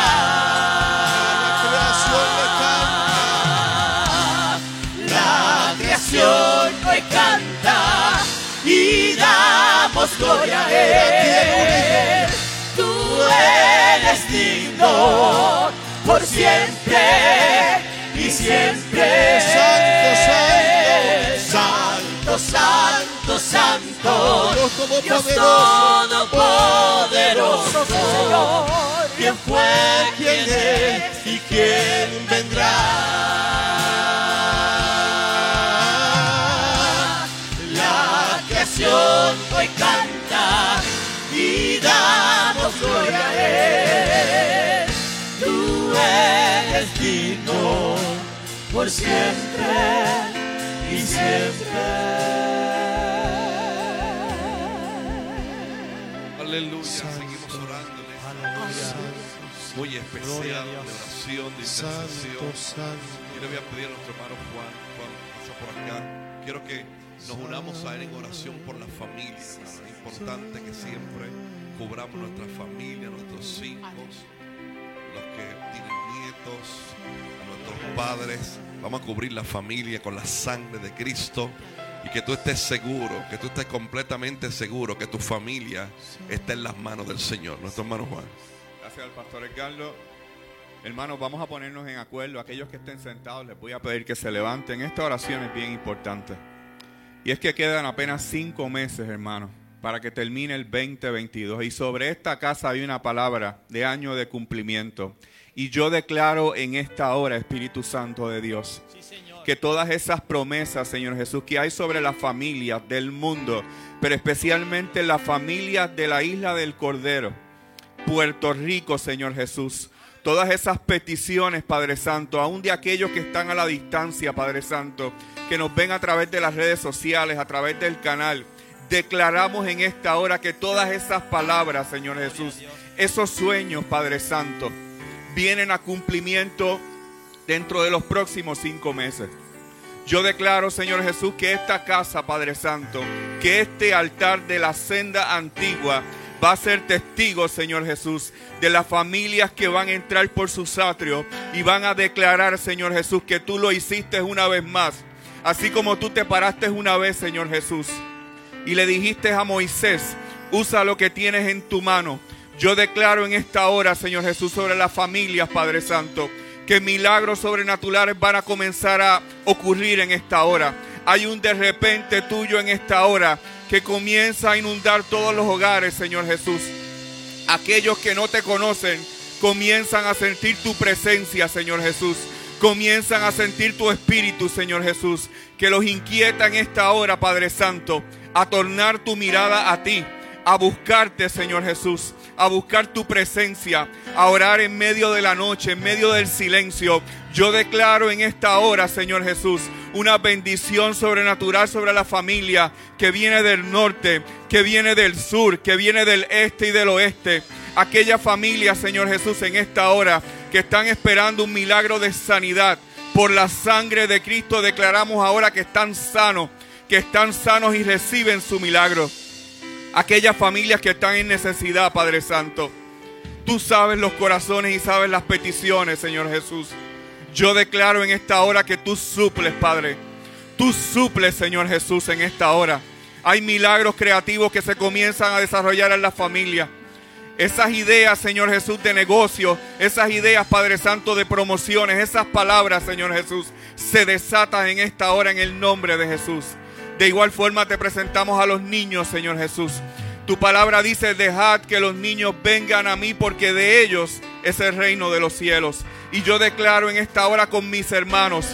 La creación hoy canta y damos gloria a Él. Tú eres digno por siempre y siempre. Santo, santo, santo, santo, Dios Dios todopoderoso. todopoderoso, Señor. ¿Quién fue, quién es y quién vendrá? La creación hoy canta y damos gloria a Él. Tú eres digno por siempre y siempre. Aleluya, seguimos orando en esta noche muy especial de oración, de intercesión. Yo le voy a pedir a nuestro hermano Juan, Juan, pasa por acá. Quiero que nos unamos a él en oración por la familia, hermano. Es importante que siempre cubramos nuestra familia, nuestros hijos, los que tienen nietos, a nuestros padres. Vamos a cubrir la familia con la sangre de Cristo. Y que tú estés seguro, que tú estés completamente seguro que tu familia está en las manos del Señor. Nuestro hermano Juan. Gracias al pastor Edgardo. Hermanos, vamos a ponernos en acuerdo. Aquellos que estén sentados, les voy a pedir que se levanten. Esta oración es bien importante. Y es que quedan apenas cinco meses, hermanos, para que termine el veinte veintidós. Y sobre esta casa hay una palabra de año de cumplimiento. Y yo declaro en esta hora, Espíritu Santo de Dios, que todas esas promesas, Señor Jesús, que hay sobre las familias del mundo, pero especialmente las familias de la isla del Cordero, Puerto Rico, Señor Jesús, todas esas peticiones, Padre Santo, aún de aquellos que están a la distancia, Padre Santo, que nos ven a través de las redes sociales, a través del canal, declaramos en esta hora que todas esas palabras, Señor Jesús, esos sueños, Padre Santo, vienen a cumplimiento dentro de los próximos cinco meses. Yo declaro, Señor Jesús, que esta casa, Padre Santo, que este altar de la senda antigua va a ser testigo, Señor Jesús, de las familias que van a entrar por sus atrios y van a declarar, Señor Jesús, que tú lo hiciste una vez más, así como tú te paraste una vez, Señor Jesús, y le dijiste a Moisés, usa lo que tienes en tu mano. Yo declaro en esta hora, Señor Jesús, sobre las familias, Padre Santo, que milagros sobrenaturales van a comenzar a ocurrir en esta hora. Hay un de repente tuyo en esta hora que comienza a inundar todos los hogares, Señor Jesús. Aquellos que no te conocen comienzan a sentir tu presencia, Señor Jesús. Comienzan a sentir tu espíritu, Señor Jesús, que los inquieta en esta hora, Padre Santo, a tornar tu mirada a ti, a buscarte, Señor Jesús, a buscar tu presencia, a orar en medio de la noche, en medio del silencio. Yo declaro en esta hora, Señor Jesús, una bendición sobrenatural sobre la familia que viene del norte, que viene del sur, que viene del este y del oeste. Aquella familia, Señor Jesús, en esta hora que están esperando un milagro de sanidad. Por la sangre de Cristo declaramos ahora que están sanos, que están sanos y reciben su milagro. Aquellas familias que están en necesidad, Padre Santo, tú sabes los corazones y sabes las peticiones, Señor Jesús. Yo declaro en esta hora que tú suples, Padre. Tú suples, Señor Jesús, en esta hora. Hay milagros creativos que se comienzan a desarrollar en la familia. Esas ideas, Señor Jesús, de negocio, esas ideas, Padre Santo, de promociones, esas palabras, Señor Jesús, se desatan en esta hora en el nombre de Jesús. De igual forma te presentamos a los niños, Señor Jesús. Tu palabra dice: dejad que los niños vengan a mí, porque de ellos es el reino de los cielos. Y yo declaro en esta hora con mis hermanos,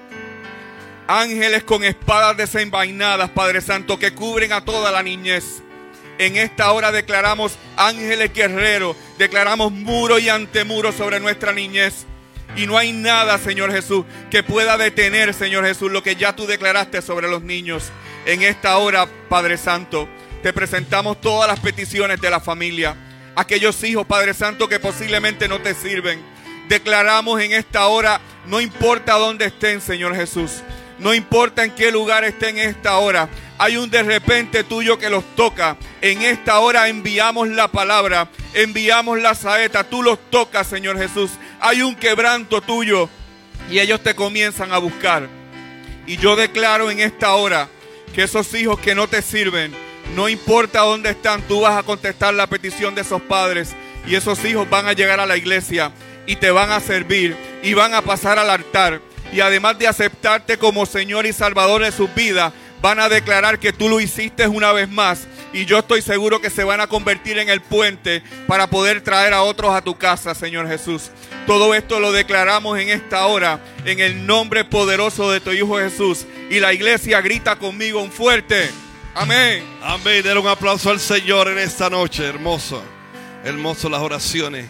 ángeles con espadas desenvainadas, Padre Santo, que cubren a toda la niñez. En esta hora declaramos ángeles guerreros, declaramos muro y antemuro sobre nuestra niñez. Y no hay nada, Señor Jesús, que pueda detener, Señor Jesús, lo que ya tú declaraste sobre los niños. En esta hora, Padre Santo, te presentamos todas las peticiones de la familia. Aquellos hijos, Padre Santo, que posiblemente no te sirven. Declaramos en esta hora, no importa dónde estén, Señor Jesús. No importa en qué lugar estén en esta hora. Hay un de repente tuyo que los toca. En esta hora enviamos la palabra, enviamos la saeta. Tú los tocas, Señor Jesús. Hay un quebranto tuyo y ellos te comienzan a buscar. Y yo declaro en esta hora que esos hijos que no te sirven, no importa dónde están, tú vas a contestar la petición de esos padres. Y esos hijos van a llegar a la iglesia y te van a servir y van a pasar al altar. Y además de aceptarte como Señor y Salvador de sus vidas, van a declarar que tú lo hiciste una vez más. Y yo estoy seguro que se van a convertir en el puente para poder traer a otros a tu casa, Señor Jesús. Todo esto lo declaramos en esta hora, en el nombre poderoso de tu Hijo Jesús. Y la iglesia grita conmigo un fuerte amén. Amén. Den un aplauso al Señor en esta noche. Hermoso, hermoso las oraciones.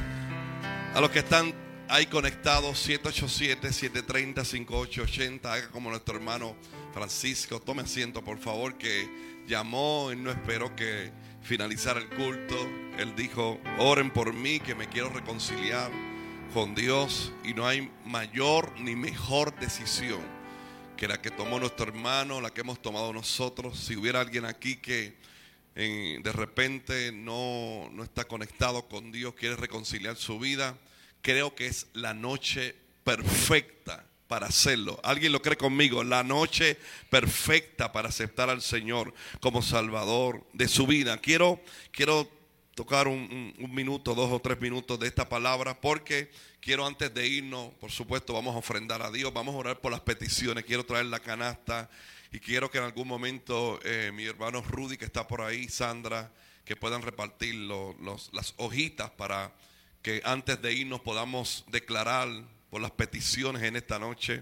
A los que están ahí conectados, siete ocho siete, siete tres cero, cinco ocho ocho cero. Haga como nuestro hermano Francisco. Tome asiento, por favor, que llamó. Él no esperó que finalizara el culto. Él dijo: oren por mí, que me quiero reconciliar con Dios. Y no hay mayor ni mejor decisión que la que tomó nuestro hermano, la que hemos tomado nosotros. Si hubiera alguien aquí que eh, de repente no, no está conectado con Dios, quiere reconciliar su vida, creo que es la noche perfecta para hacerlo. ¿Alguien lo cree conmigo? La noche perfecta para aceptar al Señor como Salvador de su vida. Quiero, quiero tocar un, un, un minuto, dos o tres minutos de esta palabra, porque quiero, antes de irnos, por supuesto, vamos a ofrendar a Dios, vamos a orar por las peticiones. Quiero traer la canasta y quiero que en algún momento eh, mi hermano Rudy, que está por ahí, Sandra, que puedan repartir los, los, las hojitas para que antes de irnos podamos declarar por las peticiones en esta noche.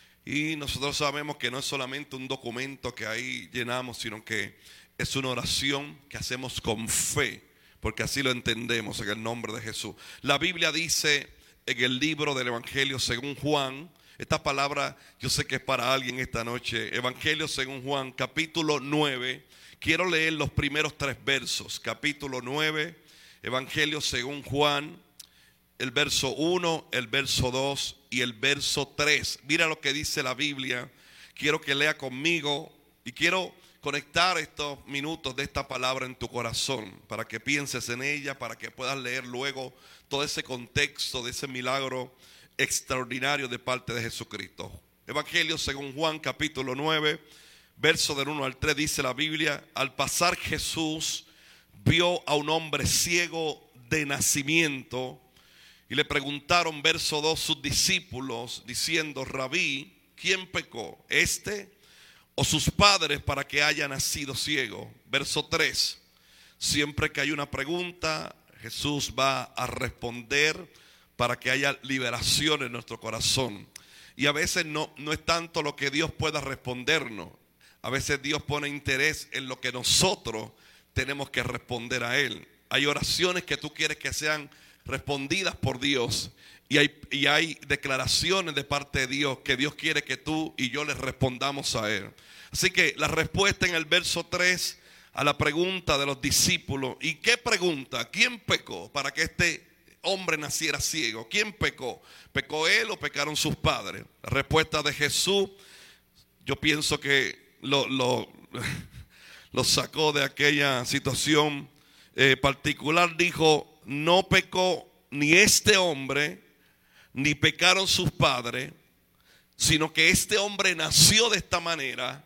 Y nosotros sabemos que no es solamente un documento que ahí llenamos, sino que es una oración que hacemos con fe, porque así lo entendemos en el nombre de Jesús. La Biblia dice en el libro del Evangelio según Juan, esta palabra yo sé que es para alguien esta noche. Evangelio según Juan, capítulo nueve. Quiero leer los primeros tres versos. Capítulo nueve, Evangelio según Juan, el verso uno, el verso dos y el verso tres. Mira lo que dice la Biblia. Quiero que lea conmigo y quiero conectar estos minutos de esta palabra en tu corazón, para que pienses en ella, para que puedas leer luego todo ese contexto de ese milagro extraordinario de parte de Jesucristo. Evangelio según Juan, capítulo nueve, verso del uno al tres, dice la Biblia: al pasar Jesús vio a un hombre ciego de nacimiento. Y le preguntaron, verso dos, sus discípulos, diciendo: Rabí, ¿quién pecó, este o sus padres, para que haya nacido ciego? Verso tres, siempre que hay una pregunta, Jesús va a responder para que haya liberación en nuestro corazón. Y a veces no, no es tanto lo que Dios pueda respondernos. A veces Dios pone interés en lo que nosotros tenemos que responder a Él. Hay oraciones que tú quieres que sean respondidas por Dios. Y hay, y hay declaraciones de parte de Dios que Dios quiere que tú y yo les respondamos a Él. Así que la respuesta en el verso tres a la pregunta de los discípulos. ¿Y qué pregunta? ¿Quién pecó para que este hombre naciera ciego? ¿Quién pecó? ¿Pecó él o pecaron sus padres? La respuesta de Jesús, yo pienso que lo, lo, lo sacó de aquella situación eh, particular. Dijo, no pecó ni este hombre, ni pecaron sus padres, sino que este hombre nació de esta manera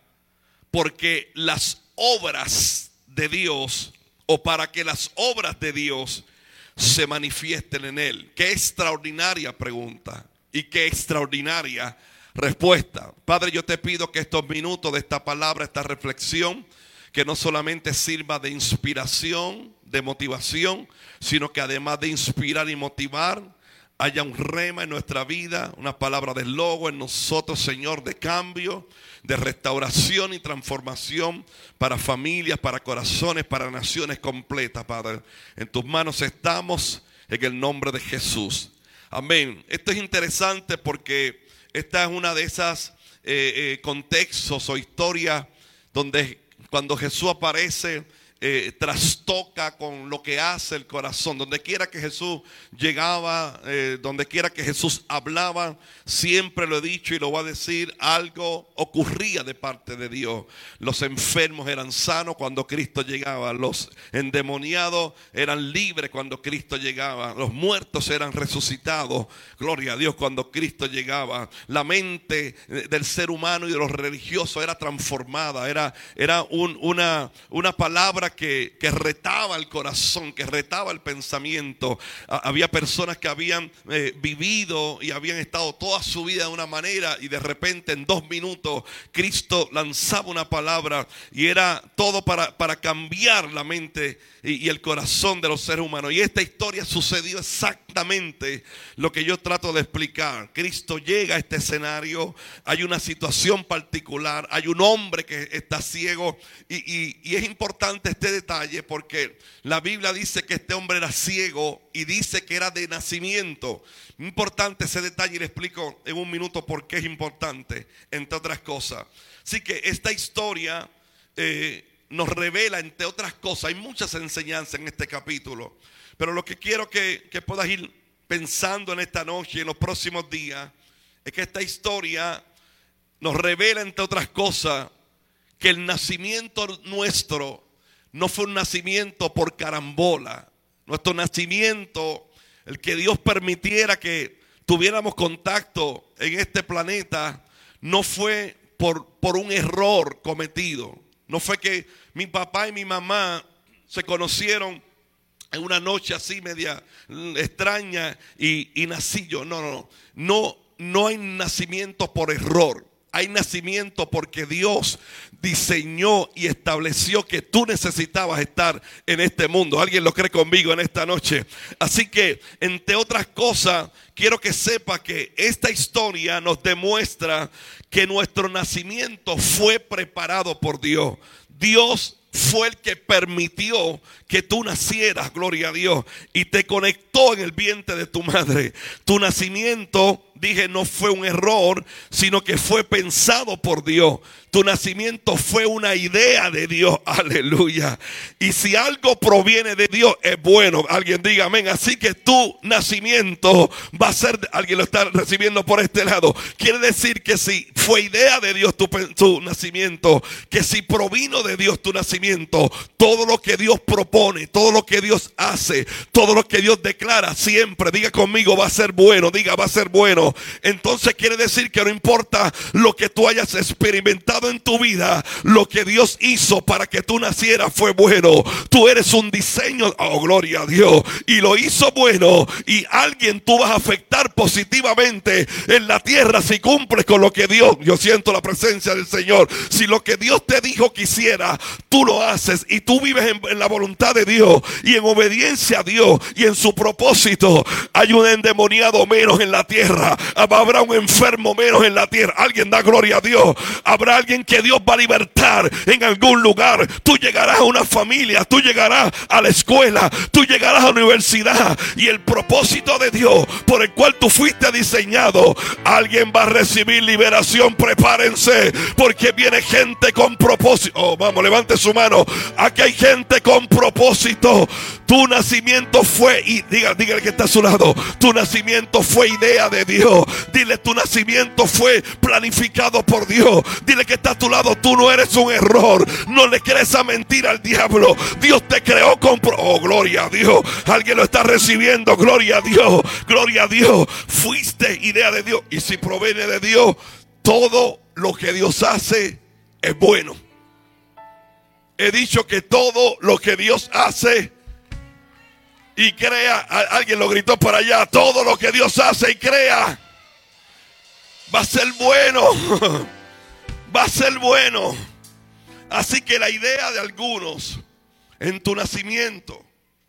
porque las obras de Dios, o para que las obras de Dios se manifiesten en él. Qué extraordinaria pregunta y qué extraordinaria respuesta. Padre, yo te pido que estos minutos de esta palabra, esta reflexión, que no solamente sirva de inspiración, de motivación, sino que además de inspirar y motivar, haya un rema en nuestra vida, una palabra de logo en nosotros, Señor, de cambio, de restauración y transformación para familias, para corazones, para naciones completas, Padre. En tus manos estamos, en el nombre de Jesús. Amén. Esto es interesante porque esta es una de esas eh, eh, contextos o historias donde cuando Jesús aparece, Eh, trastoca con lo que hace el corazón. Donde quiera que Jesús llegaba, eh, donde quiera que Jesús hablaba, siempre lo he dicho y lo voy a decir, algo ocurría de parte de Dios. Los enfermos eran sanos cuando Cristo llegaba, los endemoniados eran libres cuando Cristo llegaba, los muertos eran resucitados, gloria a Dios, cuando Cristo llegaba. La mente del ser humano y de los religiosos era transformada, era, era un, una, una palabra Que, que retaba el corazón, que retaba el pensamiento. Había personas que habían eh, vivido y habían estado toda su vida de una manera y de repente en dos minutos Cristo lanzaba una palabra y era todo para, para cambiar la mente y, y el corazón de los seres humanos. Y esta historia sucedió exactamente lo que yo trato de explicar. Cristo llega a este escenario, hay una situación particular, hay un hombre que está ciego y, y, y es importante este detalle porque la Biblia dice que este hombre era ciego y dice que era de nacimiento. Importante ese detalle y le explico en un minuto por qué es importante, entre otras cosas. Así que esta historia eh, nos revela, entre otras cosas, hay muchas enseñanzas en este capítulo, pero lo que quiero que, que puedas ir pensando en esta noche y en los próximos días es que esta historia nos revela, entre otras cosas, que el nacimiento nuestro no fue un nacimiento por carambola. Nuestro nacimiento, el que Dios permitiera que tuviéramos contacto en este planeta, no fue por, por un error cometido. No fue que mi papá y mi mamá se conocieron en una noche así media extraña y, y nací yo. No, no, no. No, no hay nacimiento por error. Hay nacimiento porque Dios diseñó y estableció que tú necesitabas estar en este mundo. ¿Alguien lo cree conmigo en esta noche? Así que, entre otras cosas, quiero que sepa que esta historia nos demuestra que nuestro nacimiento fue preparado por Dios. Dios fue el que permitió que tú nacieras, gloria a Dios, y te conectó en el vientre de tu madre. Tu nacimiento, dije, no fue un error, sino que fue pensado por Dios. Tu nacimiento fue una idea de Dios, aleluya. Y si algo proviene de Dios, es bueno. Alguien diga amén. Así que tu nacimiento va a ser, alguien lo está recibiendo por este lado. Quiere decir que si fue idea de Dios tu, tu nacimiento, que si provino de Dios tu nacimiento, todo lo que Dios propone, todo lo que Dios hace, todo lo que Dios declara siempre, diga conmigo, va a ser bueno. Diga, va a ser bueno. bueno, entonces quiere decir que no importa lo que tú hayas experimentado en tu vida, lo que Dios hizo para que tú nacieras fue bueno. Tú eres un diseño, oh gloria a Dios, y lo hizo bueno, y alguien tú vas a afectar positivamente en la tierra si cumples con lo que Dios, yo siento la presencia del Señor, si lo que Dios te dijo que hiciera, tú lo haces y tú vives en, en la voluntad de Dios y en obediencia a Dios y en su propósito, hay un endemoniado menos en la tierra, habrá un enfermo menos en la tierra. Alguien da gloria a Dios. Habrá alguien que Dios va a libertar en algún lugar. Tú llegarás a una familia, tú llegarás a la escuela, tú llegarás a la universidad, y el propósito de Dios por el cual tú fuiste diseñado, alguien va a recibir liberación. Prepárense, porque viene gente con propósito. Oh, vamos, levante su mano. Aquí hay gente con propósito. Tu nacimiento fue, y diga, dígale que está a su lado, tu nacimiento fue idea de Dios. Dile, tu nacimiento fue planificado por Dios. Dile que está a tu lado, tú no eres un error. No le crees a mentira al diablo. Dios te creó con pro- oh, gloria a Dios. Alguien lo está recibiendo. Gloria a Dios, gloria a Dios. Fuiste idea de Dios, y si proviene de Dios, todo lo que Dios hace es bueno. He dicho que todo lo que Dios hace y crea, alguien lo gritó por allá, todo lo que Dios hace y crea va a ser bueno. Va a ser bueno. Así que la idea de algunos en tu nacimiento,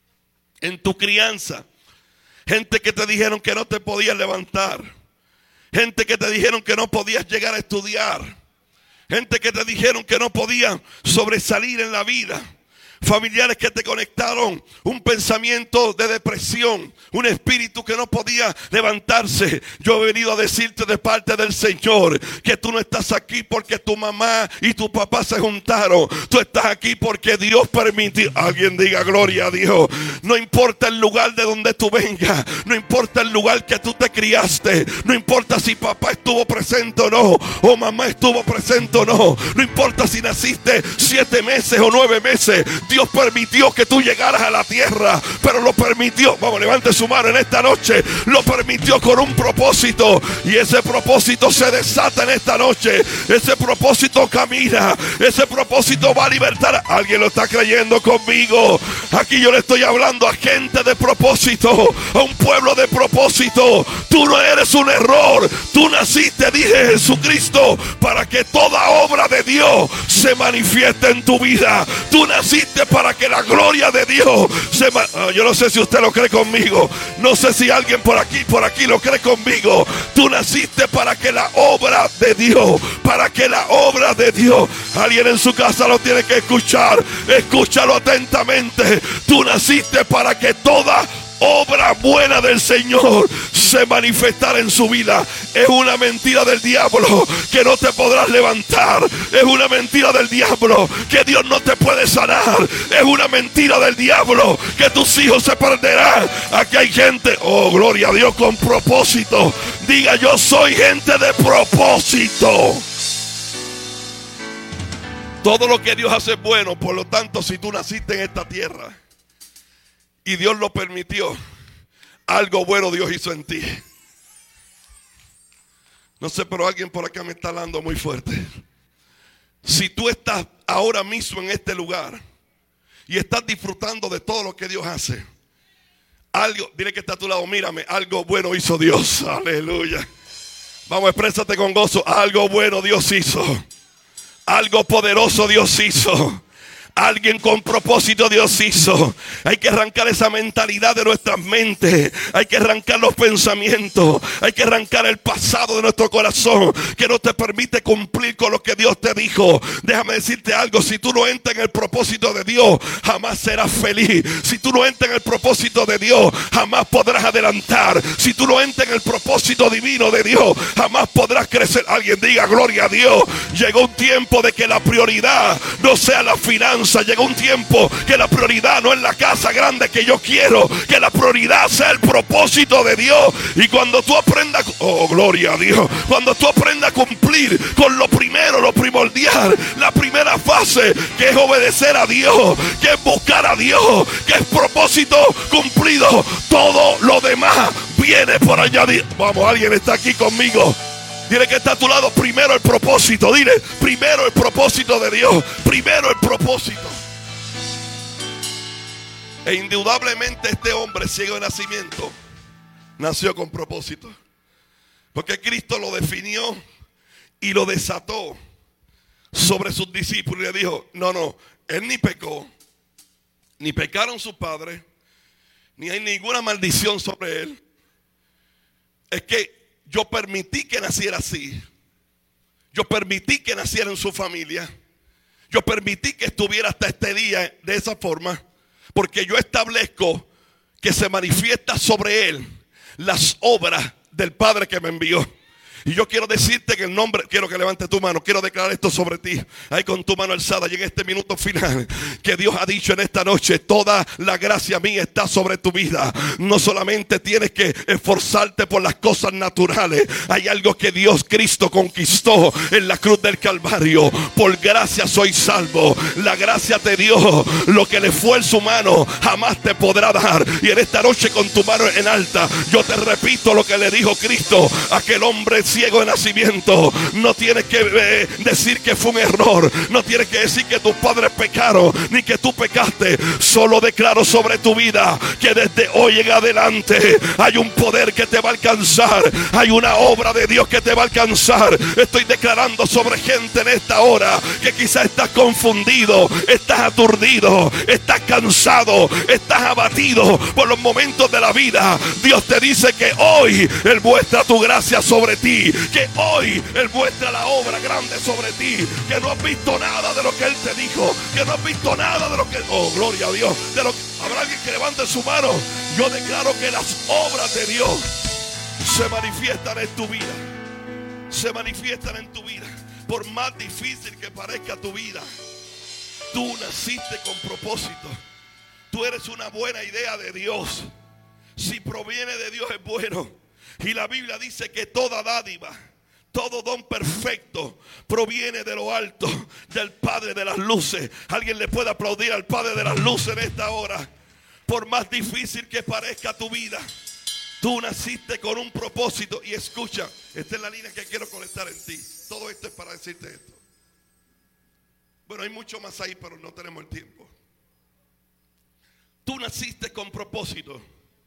en tu crianza, gente que te dijeron que no te podías levantar, gente que te dijeron que no podías llegar a estudiar, gente que te dijeron que no podías sobresalir en la vida, familiares que te conectaron un pensamiento de depresión, un espíritu que no podía levantarse. Yo he venido a decirte de parte del Señor que tú no estás aquí porque tu mamá y tu papá se juntaron. Tú estás aquí porque Dios permitió. Alguien diga gloria a Dios. No importa el lugar de donde tú vengas, no importa el lugar que tú te criaste, no importa si papá estuvo presente o no, o mamá estuvo presente o no, no importa si naciste siete meses o nueve meses. Dios permitió que tú llegaras a la tierra, pero lo permitió. Vamos, levante su mano en esta noche. Lo permitió con un propósito, y ese propósito se desata en esta noche. Ese propósito camina, ese propósito va a libertar. Alguien lo está creyendo conmigo. Aquí yo le estoy hablando a gente de propósito, a un pueblo de propósito. Tú no eres un error. Tú naciste, dije Jesucristo, para que toda obra de Dios se manifieste en tu vida. Tú naciste para que la gloria de Dios se ma- oh, yo no sé si usted lo cree conmigo. No sé si alguien por aquí, por aquí lo cree conmigo. Tú naciste para que la obra de Dios, para que la obra de Dios, alguien en su casa lo tiene que escuchar. Escúchalo atentamente. Tú naciste para que toda obra buena del Señor se manifestara en su vida. Es una mentira del diablo que no te podrás levantar. Es una mentira del diablo que Dios no te puede sanar. Es una mentira del diablo que tus hijos se perderán. Aquí hay gente, oh gloria a Dios, con propósito. Diga, yo soy gente de propósito. Todo lo que Dios hace es bueno. Por lo tanto, si tú naciste en esta tierra y Dios lo permitió, algo bueno Dios hizo en ti. No sé, pero alguien por acá me está hablando muy fuerte. Si tú estás ahora mismo en este lugar y estás disfrutando de todo lo que Dios hace, algo, dile que está a tu lado, mírame, algo bueno hizo Dios. Aleluya. Vamos, exprésate con gozo. Algo bueno Dios hizo. Algo poderoso Dios hizo. Alguien con propósito Dios hizo. Hay que arrancar esa mentalidad de nuestras mentes. Hay que arrancar los pensamientos. Hay que arrancar el pasado de nuestro corazón que no te permite cumplir con lo que Dios te dijo. Déjame decirte algo. Si tú no entras en el propósito de Dios, jamás serás feliz. Si tú no entras en el propósito de Dios, jamás podrás adelantar. Si tú no entras en el propósito divino de Dios, jamás podrás crecer. Alguien diga gloria a Dios. Llegó un tiempo de que la prioridad no sea la finanza. Llegó un tiempo que la prioridad no es la casa grande que yo quiero, que la prioridad sea el propósito de Dios. Y cuando tú aprendas, oh gloria a Dios, cuando tú aprendas a cumplir con lo primero, lo primordial, la primera fase, que es obedecer a Dios, que es buscar a Dios, que es propósito cumplido, todo lo demás viene por añadir. Vamos, alguien está aquí conmigo. Dile que está a tu lado. Primero el propósito. Dile, primero el propósito de Dios. Primero el propósito. E indudablemente este hombre ciego de nacimiento nació con propósito. Porque Cristo lo definió y lo desató sobre sus discípulos. Y le dijo, no, no, él ni pecó, ni pecaron sus padres, ni hay ninguna maldición sobre él. Es que yo permití que naciera así. Yo permití que naciera en su familia. Yo permití que estuviera hasta este día de esa forma. Porque yo establezco que se manifiesta sobre él las obras del Padre que me envió. Y yo quiero decirte que el nombre, quiero que levante tu mano, quiero declarar esto sobre ti, ahí con tu mano alzada, y en este minuto final, que Dios ha dicho en esta noche, toda la gracia mía está sobre tu vida. No solamente tienes que esforzarte por las cosas naturales, hay algo que Dios Cristo conquistó en la cruz del Calvario. Por gracia soy salvo. La gracia te dio lo que el esfuerzo humano jamás te podrá dar. Y en esta noche con tu mano en alta, yo te repito lo que le dijo Cristo a aquel hombre ciego de nacimiento. No tienes que eh, decir que fue un error. No tienes que decir que tus padres pecaron, ni que tú pecaste. Solo declaro sobre tu vida que desde hoy en adelante hay un poder que te va a alcanzar. Hay una obra de Dios que te va a alcanzar. Estoy declarando sobre gente en esta hora que quizás estás confundido, estás aturdido, estás cansado, estás abatido por los momentos de la vida. Dios te dice que hoy Él muestra tu gracia sobre ti. Que hoy Él muestra la obra grande sobre ti. Que no has visto nada de lo que Él te dijo. Que no has visto nada de lo que... Oh, gloria a Dios. De lo que... Habrá alguien que levante su mano. Yo declaro que las obras de Dios se manifiestan en tu vida. Se manifiestan en tu vida. Por más difícil que parezca tu vida, tú naciste con propósito. Tú eres una buena idea de Dios. Si proviene de Dios es bueno. Y la Biblia dice que toda dádiva, todo don perfecto proviene de lo alto, del Padre de las luces. Alguien le puede aplaudir al Padre de las luces en esta hora. Por más difícil que parezca tu vida, tú naciste con un propósito. Y escucha, esta es la línea que quiero conectar en ti. Todo esto es para decirte esto. Bueno, hay mucho más ahí, pero no tenemos el tiempo. Tú naciste con propósito.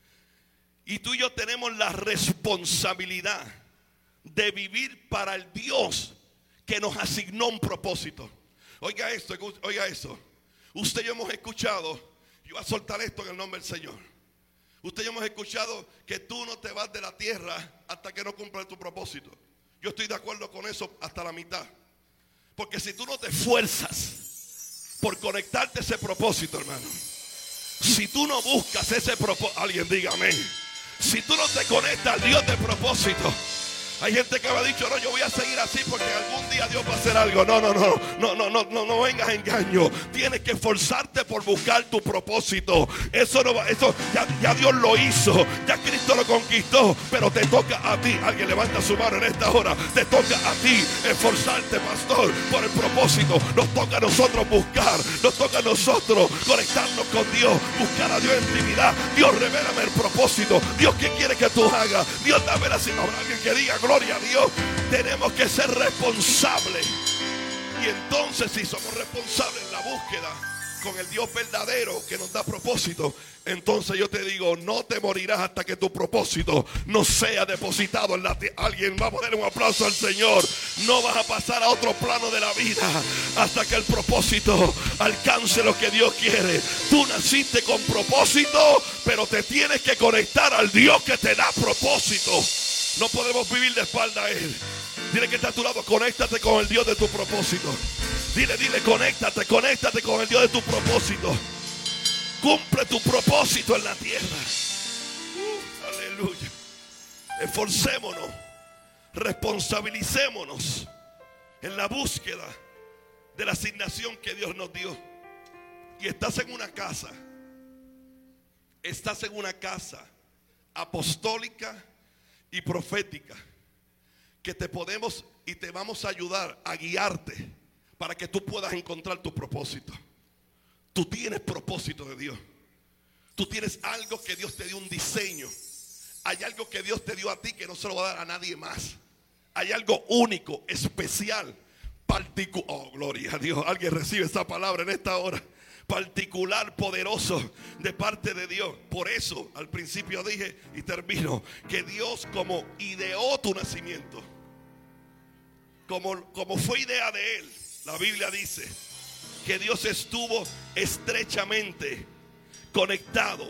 Y tú y yo tenemos la responsabilidad de vivir para el Dios que nos asignó un propósito. Oiga esto, oiga eso. Usted y yo hemos escuchado, yo voy a soltar esto en el nombre del Señor. Usted y yo hemos escuchado que tú no te vas de la tierra hasta que no cumplas tu propósito. Yo estoy de acuerdo con eso hasta la mitad. Porque si tú no te esfuerzas por conectarte a ese propósito, hermano, si tú no buscas ese propósito, alguien diga amén. Si tú no te conectas al Dios de propósito, hay gente que me ha dicho, no, yo voy a seguir así porque algún día Dios va a hacer algo. No, no, no, no, no, no, no, no vengas a engaño. Tienes que esforzarte por buscar tu propósito. Eso no va, eso ya, ya Dios lo hizo, ya Cristo lo conquistó, pero te toca a ti. Alguien levanta su mano en esta hora. Te toca a ti esforzarte, pastor, por el propósito. Nos toca a nosotros buscar, nos toca a nosotros conectarnos con Dios, buscar a Dios en intimidad. Dios, revélame el propósito. Dios, ¿qué quiere que tú hagas? Dios, dame la... Habrá alguien que diga, gloria a Dios. Tenemos que ser responsables. Y entonces, si somos responsables en la búsqueda con el Dios verdadero que nos da propósito, entonces yo te digo, no te morirás hasta que tu propósito no sea depositado en la tierra. Alguien, vamos a darle un aplauso al Señor. No vas a pasar a otro plano de la vida hasta que el propósito alcance lo que Dios quiere. Tú naciste con propósito, pero te tienes que conectar al Dios que te da propósito. No podemos vivir de espalda a Él. Dile que está a tu lado, conéctate con el Dios de tu propósito. Dile, dile, conéctate, conéctate con el Dios de tu propósito. Cumple tu propósito en la tierra. Uh, aleluya. Esforcémonos, responsabilicémonos en la búsqueda de la asignación que Dios nos dio. Y estás en una casa, estás en una casa apostólica y profética, que te podemos y te vamos a ayudar a guiarte para que tú puedas encontrar tu propósito. Tú tienes propósito de Dios. Tú tienes algo que Dios te dio, un diseño, Hay algo que Dios te dio a ti que no se lo va a dar a nadie más. Hay algo único, especial, particular. Oh, gloria a Dios. Alguien recibe esa palabra en esta hora. Particular, poderoso de parte de Dios. Por eso al principio dije y termino que Dios como ideó tu nacimiento, como, como fue idea de Él. La Biblia dice que Dios estuvo estrechamente conectado,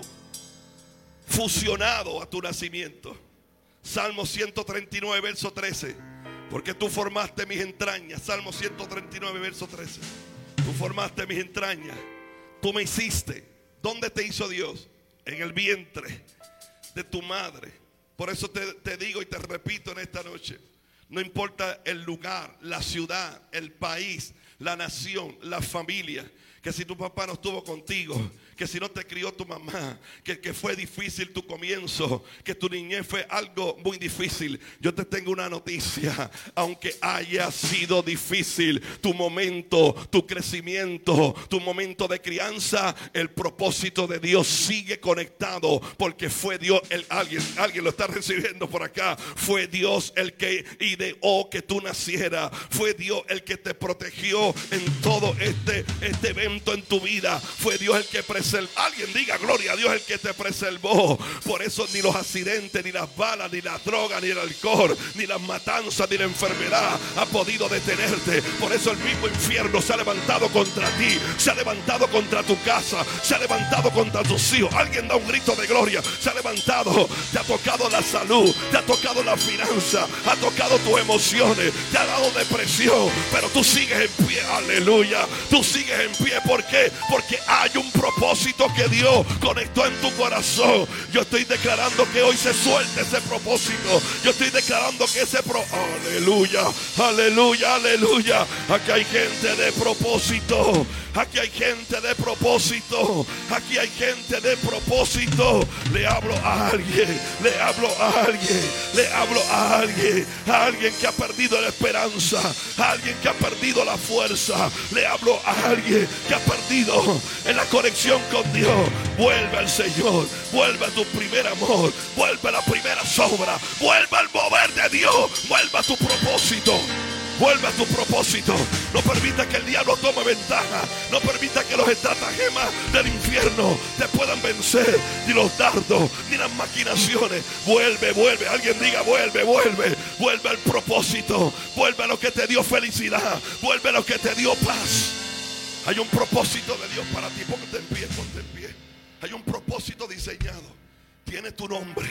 fusionado a tu nacimiento. Salmo ciento treinta y nueve verso trece. Porque tú formaste mis entrañas. Salmo ciento treinta y nueve verso trece. Tú formaste mis entrañas. Tú me hiciste. ¿Dónde te hizo Dios? En el vientre de tu madre. Por eso te, te digo y te repito en esta noche. No importa el lugar, la ciudad, el país, la nación, la familia. Que si tu papá no estuvo contigo, que si no te crió tu mamá, que, que fue difícil tu comienzo, que tu niñez fue algo muy difícil. Yo te tengo una noticia. Aunque haya sido difícil tu momento, tu crecimiento, tu momento de crianza, el propósito de Dios sigue conectado. Porque fue Dios, el, alguien, alguien lo está recibiendo por acá. Fue Dios el que ideó que tú nacieras. Fue Dios el que te protegió en todo este, este evento en tu vida. Fue Dios el que preservó. Alguien diga gloria a Dios, el que te preservó. Por eso ni los accidentes, ni las balas, ni las drogas, ni el alcohol, ni las matanzas, ni la enfermedad ha podido detenerte. Por eso el mismo infierno se ha levantado contra ti, se ha levantado contra tu casa, se ha levantado contra tus hijos. Alguien da un grito de gloria. Se ha levantado, te ha tocado la salud, te ha tocado la finanza, ha tocado tus emociones, te ha dado depresión, pero tú sigues en pie. Aleluya. Tú sigues en pie. ¿Por qué? Porque hay un propósito que Dios conectó en tu corazón. Yo estoy declarando que hoy se suelte ese propósito. Yo estoy declarando que ese pro... Aleluya, aleluya, aleluya. Aquí hay gente de propósito. Aquí hay gente de propósito. Aquí hay gente de propósito. Le hablo a alguien. Le hablo a alguien. Le hablo a alguien. A alguien que ha perdido la esperanza. A alguien que ha perdido la fuerza. Le hablo a alguien que ha perdido en la conexión con Dios. Vuelve al Señor. Vuelve a tu primer amor. Vuelve a la primera sombra. Vuelve al mover de Dios. Vuelve a tu propósito. Vuelve a tu propósito. No permita que el diablo tome ventaja. No permita que los estratagemas del infierno te puedan vencer. Ni los dardos, ni las maquinaciones. Vuelve, vuelve. Alguien diga vuelve, vuelve. Vuelve al propósito. Vuelve a lo que te dio felicidad. Vuelve a lo que te dio paz. Hay un propósito de Dios para ti. Ponte en pie, ponte en pie. Hay un propósito diseñado. Tiene tu nombre.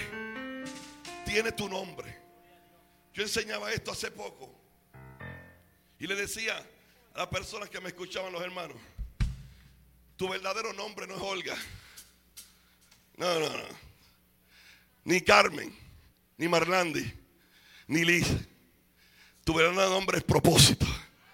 Tiene tu nombre. Yo enseñaba esto hace poco. Y le decía a las personas que me escuchaban, los hermanos, tu verdadero nombre no es Olga. No, no, no. Ni Carmen, ni Marlandi, ni Liz. Tu verdadero nombre es propósito.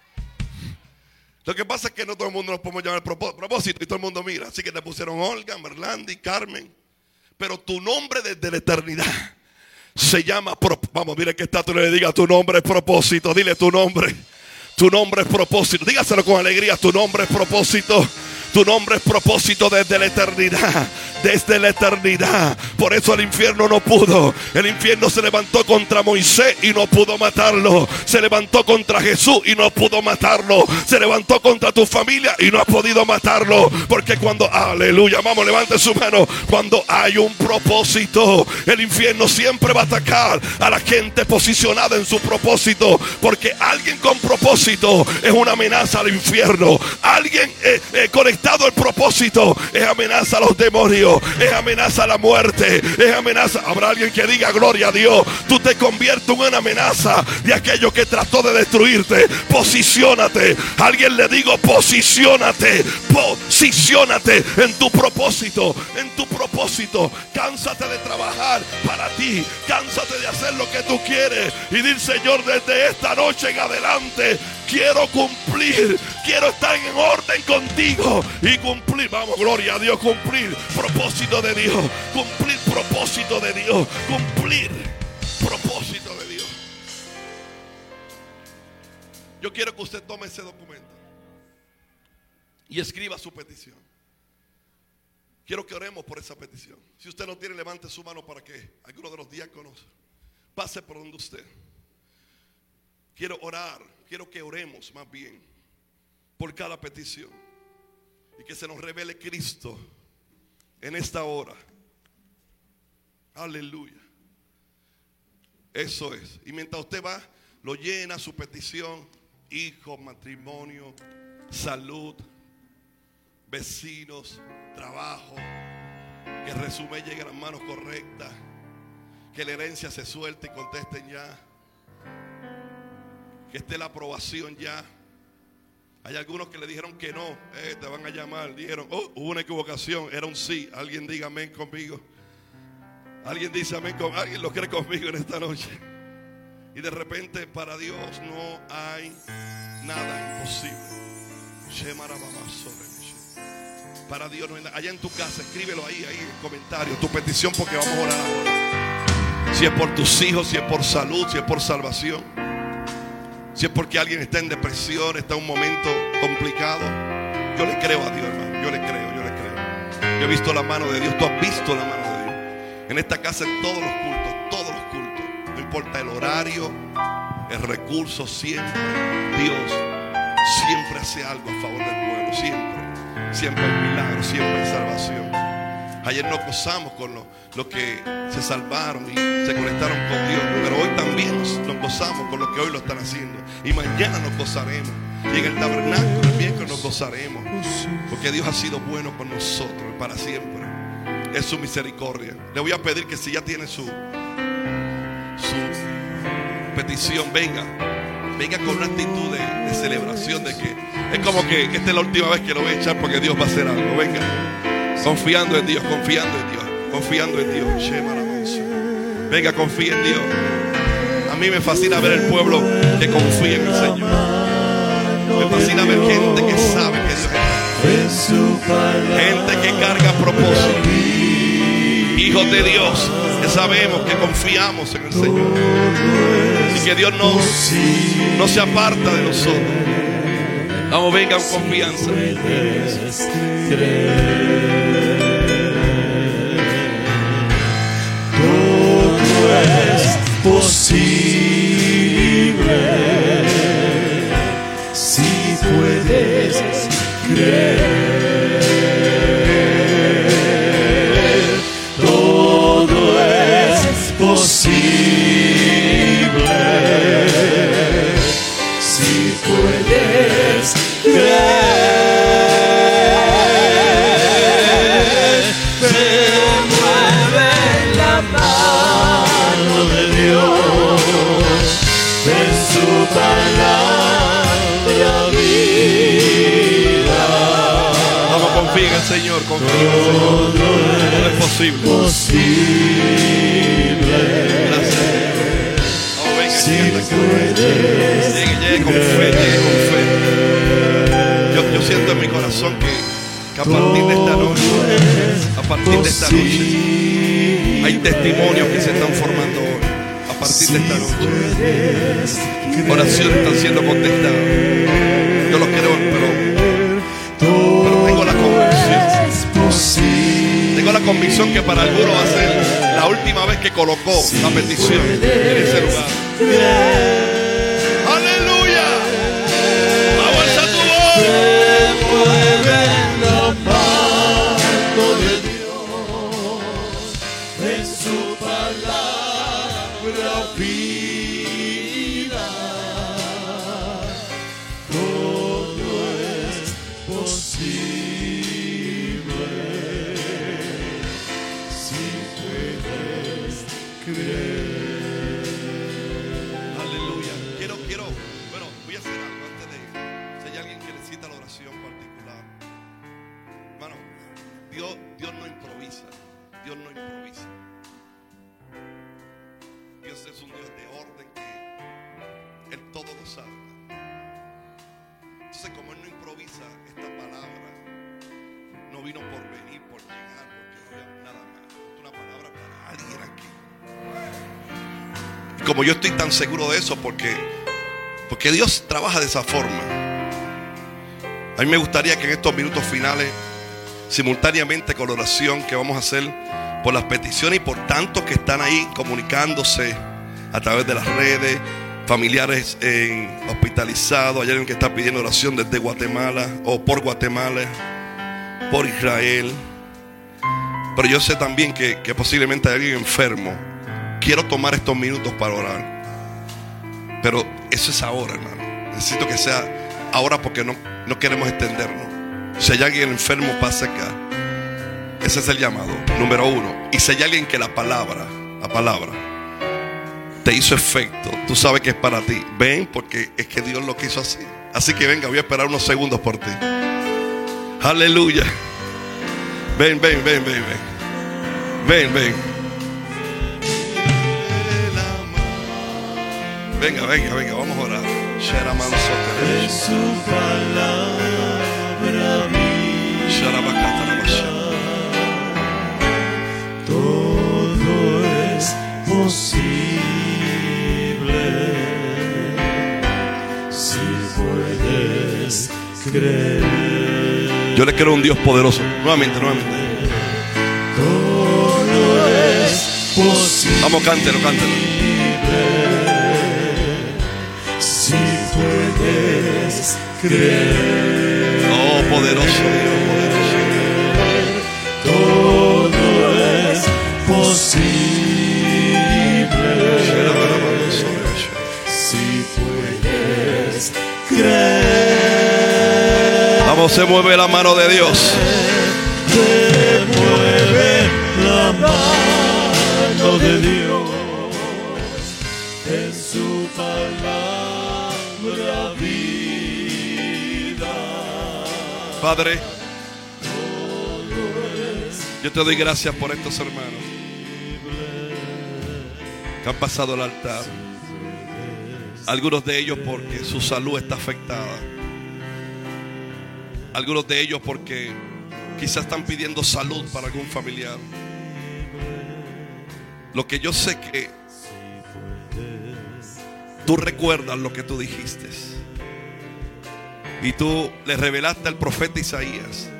Lo que pasa es que no todo el mundo nos podemos llamar propósito y todo el mundo mira. Así que te pusieron Olga, Marlandi, Carmen. Pero tu nombre desde la eternidad se llama propósito. Vamos, mire que está, tú le digas tu nombre es propósito. Dile tu nombre. Tu nombre es propósito. Dígaselo con alegría. Tu nombre es propósito. Tu nombre es propósito desde la eternidad. Desde la eternidad. Por eso el infierno no pudo. El infierno se levantó contra Moisés y no pudo matarlo. Se levantó contra Jesús y no pudo matarlo. Se levantó contra tu familia y no ha podido matarlo. Porque cuando, aleluya, vamos, levante su mano. Cuando hay un propósito, el infierno siempre va a atacar a la gente posicionada en su propósito. Porque alguien con propósito es una amenaza al infierno. Alguien eh, eh, conectado al propósito es amenaza a los demonios. Es amenaza a la muerte. Es amenaza. Habrá alguien que diga gloria a Dios. Tú te conviertes en una amenaza de aquello que trató de destruirte. Posiciónate. A alguien le digo posiciónate. Posiciónate en tu propósito. En tu propósito. Cánsate de trabajar para ti. Cánsate de hacer lo que tú quieres. Y dir, Señor, desde esta noche en adelante quiero cumplir. Quiero estar en orden contigo. Y cumplir. Vamos, gloria a Dios. Cumplir propósito de Dios. Cumplir propósito de Dios. Cumplir propósito de Dios. Yo quiero que usted tome ese documento y escriba su petición. Quiero que oremos por esa petición. Si usted no tiene, levante su mano para que alguno de los diáconos pase por donde usted. Quiero orar, quiero que oremos más bien por cada petición y que se nos revele Cristo en esta hora. Aleluya. Eso es. Y mientras usted va, lo llena su petición: hijo, matrimonio, salud, vecinos, trabajo, que el resumen llegue a las manos correctas, que la herencia se suelte y contesten ya, que esté la aprobación ya. Hay algunos que le dijeron que no, eh, te van a llamar, dijeron, oh, hubo una equivocación, era un sí. Alguien diga amén conmigo. Alguien dice amén conmigo. Alguien lo cree conmigo en esta noche. Y de repente para Dios no hay nada imposible. Para Dios no hay nada. Allá en tu casa, escríbelo ahí, ahí en el comentario, tu petición, porque vamos a orar ahora. Si es por tus hijos, si es por salud, si es por salvación, si es porque alguien está en depresión, está en un momento complicado, yo le creo a Dios, hermano. Yo le creo, yo le creo. Yo he visto la mano de Dios. Tú has visto la mano de Dios en esta casa, en todos los cultos, todos los cultos. No importa el horario, el recurso, siempre Dios siempre hace algo a favor del pueblo. Siempre, siempre hay milagros, siempre hay salvación. Ayer nos gozamos con los lo que se salvaron y se conectaron con Dios, pero hoy también nos, nos gozamos con los que hoy lo están haciendo. Y mañana nos gozaremos. Y en el tabernáculo el miércoles nos gozaremos, porque Dios ha sido bueno con nosotros para siempre. Es su misericordia. Le voy a pedir que si ya tiene su, su petición, venga. Venga con una actitud de, de celebración, de que es como que esta es la última vez que lo voy a echar, porque Dios va a hacer algo. Venga, confiando en Dios, confiando en Dios, confiando en Dios. Venga, confía en Dios. A mí me fascina ver el pueblo que confía en el Señor. Me fascina ver gente que sabe que Dios es, gente que carga propósito, hijos de Dios que sabemos que confiamos en el Señor y que Dios no, no se aparta de nosotros. Vamos, venga con confianza. Todo es posible si puedes creer. Todo es posible si puedes creer. Confía en el Señor, confía en el Señor. Todo es posible. posible. Gracias. Oh, venga, Si llegue, puedes llegue, llegue con fe, llegue con fe. Yo, yo siento en mi corazón que, que a partir de esta noche, a partir de esta noche, hay testimonios que se están formando hoy. A partir de esta noche, oraciones están siendo contestadas. Yo lo creo, pero tengo la convicción. Tengo la convicción que para algunos va a ser la última vez que colocó la petición en ese lugar. ¡Aleluya! ¡Avanza tu voz! Mueve la mano de Dios en su palabra vida. Todo es posible si puedes creer. Aleluya. Quiero, quiero, bueno, voy a hacer algo antes de, si hay alguien que necesita la oración particular. Hermano, Dios, Dios no improvisa. Dios no improvisa. Dios es un Dios de orden que Él todo lo sabe. Entonces, como Él no improvisa, esta palabra no vino por venir, por llegar, porque no había nada más. Es una palabra para alguien aquí. Y como yo estoy tan seguro de eso, porque, porque Dios trabaja de esa forma, a mí me gustaría que en estos minutos finales simultáneamente con la oración que vamos a hacer por las peticiones y por tantos que están ahí comunicándose a través de las redes, familiares eh, hospitalizados. Hay alguien que está pidiendo oración desde Guatemala o por Guatemala, por Israel. Pero yo sé también que, que posiblemente hay alguien enfermo. Quiero tomar estos minutos para orar, pero eso es ahora, hermano. Necesito que sea ahora porque no, no queremos extendernos. Si hay alguien enfermo, pase acá. Ese es el llamado, número uno. Y si hay alguien que la palabra, la palabra te hizo efecto, tú sabes que es para ti, ven, porque es que Dios lo quiso así. Así que venga, voy a esperar unos segundos por ti. Aleluya. Ven, ven, ven, ven, ven. Ven, ven. Venga, venga, venga, vamos a orar. Es su palabra viva. Todo es posible si puedes creer. Yo le quiero a un Dios poderoso. Nuevamente, nuevamente. Todo es posible. Vamos, cántelo, cántelo. Si puedes creer. Oh, poderoso Dios, poderoso. Todo es posible. Si puedes creer. Vamos, se mueve la mano de Dios. Se mueve la mano de Dios en su palabra vida. Padre, yo te doy gracias por estos hermanos que han pasado el altar. Algunos de ellos porque su salud está afectada. Algunos de ellos porque quizás están pidiendo salud para algún familiar. Lo que yo sé que tú recuerdas lo que tú dijiste. Y tú le revelaste al profeta Isaías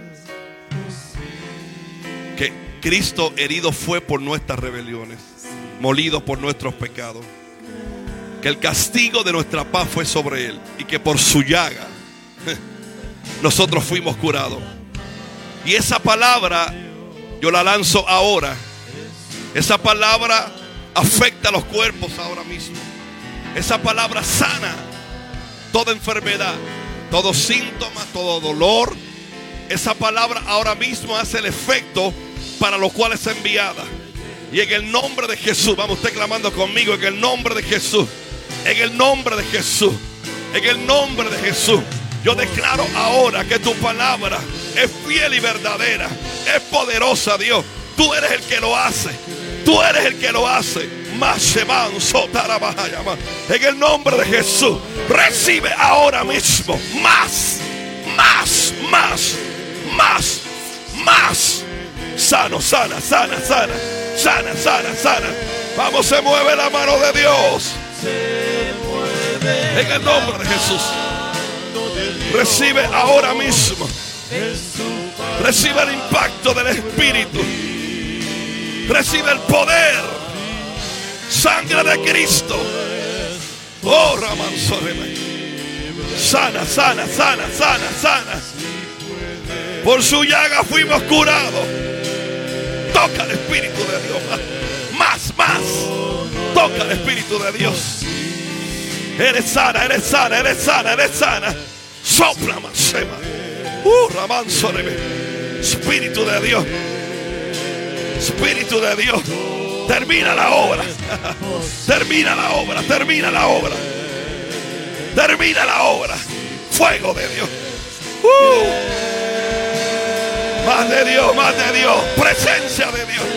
que Cristo herido fue por nuestras rebeliones, molido por nuestros pecados, que el castigo de nuestra paz fue sobre él y que por su llaga nosotros fuimos curados. Y esa palabra yo la lanzo ahora. Esa palabra afecta a los cuerpos ahora mismo. Esa palabra sana toda enfermedad, todo síntoma, todo dolor. Esa palabra ahora mismo hace el efecto para los cuales es enviada. Y en el nombre de Jesús, vamos usted clamando conmigo, en el nombre de Jesús, en el nombre de Jesús, en el nombre de Jesús, yo declaro ahora que tu palabra es fiel y verdadera, es poderosa, Dios. Tú eres el que lo hace, tú eres el que lo hace. En el nombre de Jesús, recibe ahora mismo más, más, más, más, más. Sano, sana, sana, sana, sana, sana, sana. Vamos, se mueve la mano de Dios. En el nombre de Jesús, recibe ahora mismo. Recibe el impacto del Espíritu. Recibe el poder. Sangre de Cristo. Oh, Ramán Soreme. Sana, sana, sana, sana, sana. Por su llaga fuimos curados. Toca el Espíritu de Dios. Más, más. Toca el Espíritu de Dios. Eres sana, eres sana, eres sana, eres sana. Sopla, Masema. Uh, Ramán Soreme. Espíritu de Dios. Espíritu de Dios. Termina la obra. Termina la obra. Termina la obra. Termina la obra. Fuego de Dios. Uh. Más de Dios, más de Dios. Presencia de Dios.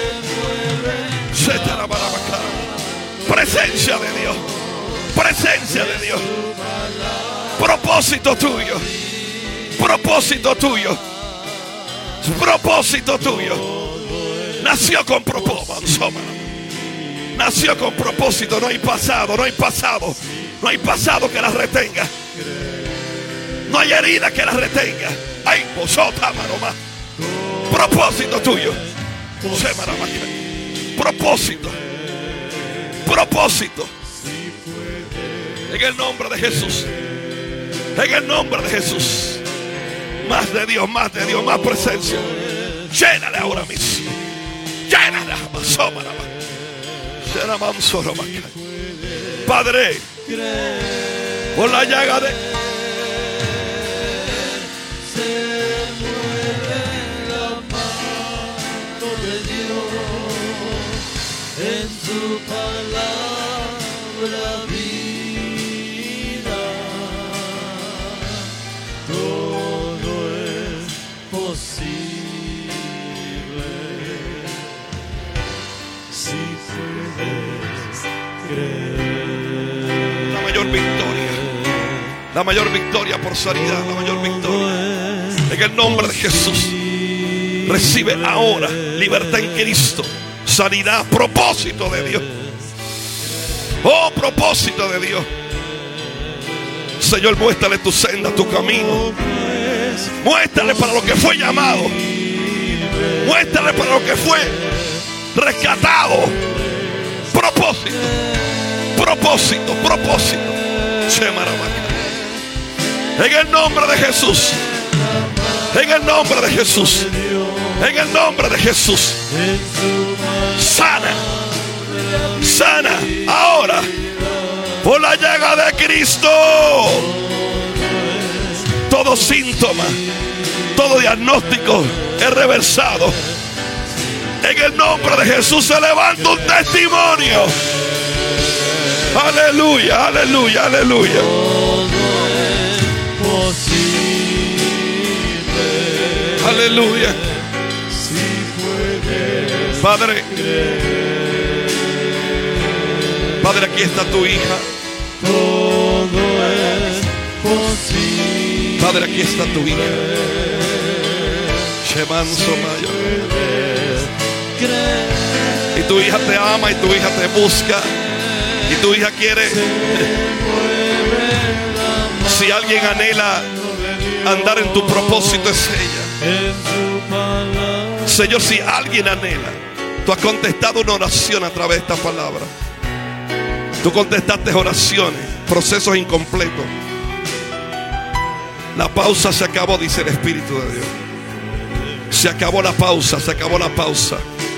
Presencia de Dios. Presencia de Dios. Propósito tuyo. Propósito tuyo. Propósito tuyo. Nació con propósito. Nació con propósito. No hay pasado, no hay pasado. No hay pasado que la retenga. No hay herida que la retenga. Ay, vosotros, maroma. Propósito tuyo. Propósito. Propósito. En el nombre de Jesús. En el nombre de Jesús. Más de Dios, más de Dios, más presencia. Llénale ahora mismo. Llénale. Padre, por la llaga de en su palabra vida, todo es posible si puedes creer. La mayor victoria, la mayor victoria por sanidad, la mayor victoria en el nombre de Jesús. Recibe ahora libertad en Cristo. Sanidad, propósito de Dios. Oh, propósito de Dios. Señor, muéstrale tu senda, tu camino. Muéstrale para lo que fue llamado. Muéstrale para lo que fue rescatado. Propósito. Propósito, propósito. En el nombre de Jesús. En el nombre de Jesús. En el nombre de Jesús. Sana. Sana. Ahora. Por la llaga de Cristo. Todo síntoma. Todo diagnóstico es reversado. En el nombre de Jesús se levanta un testimonio. Aleluya, aleluya, aleluya. Aleluya. Padre, Padre, aquí está tu hija. Padre, aquí está tu hija. Y tu hija te ama y tu hija te busca. Y tu hija quiere. Si alguien anhela andar en tu propósito, es ella. Señor, si alguien anhela, tú has contestado una oración a través de esta palabra. Tú contestaste oraciones, procesos incompletos. La pausa se acabó, dice el Espíritu de Dios. Se acabó la pausa, se acabó la pausa.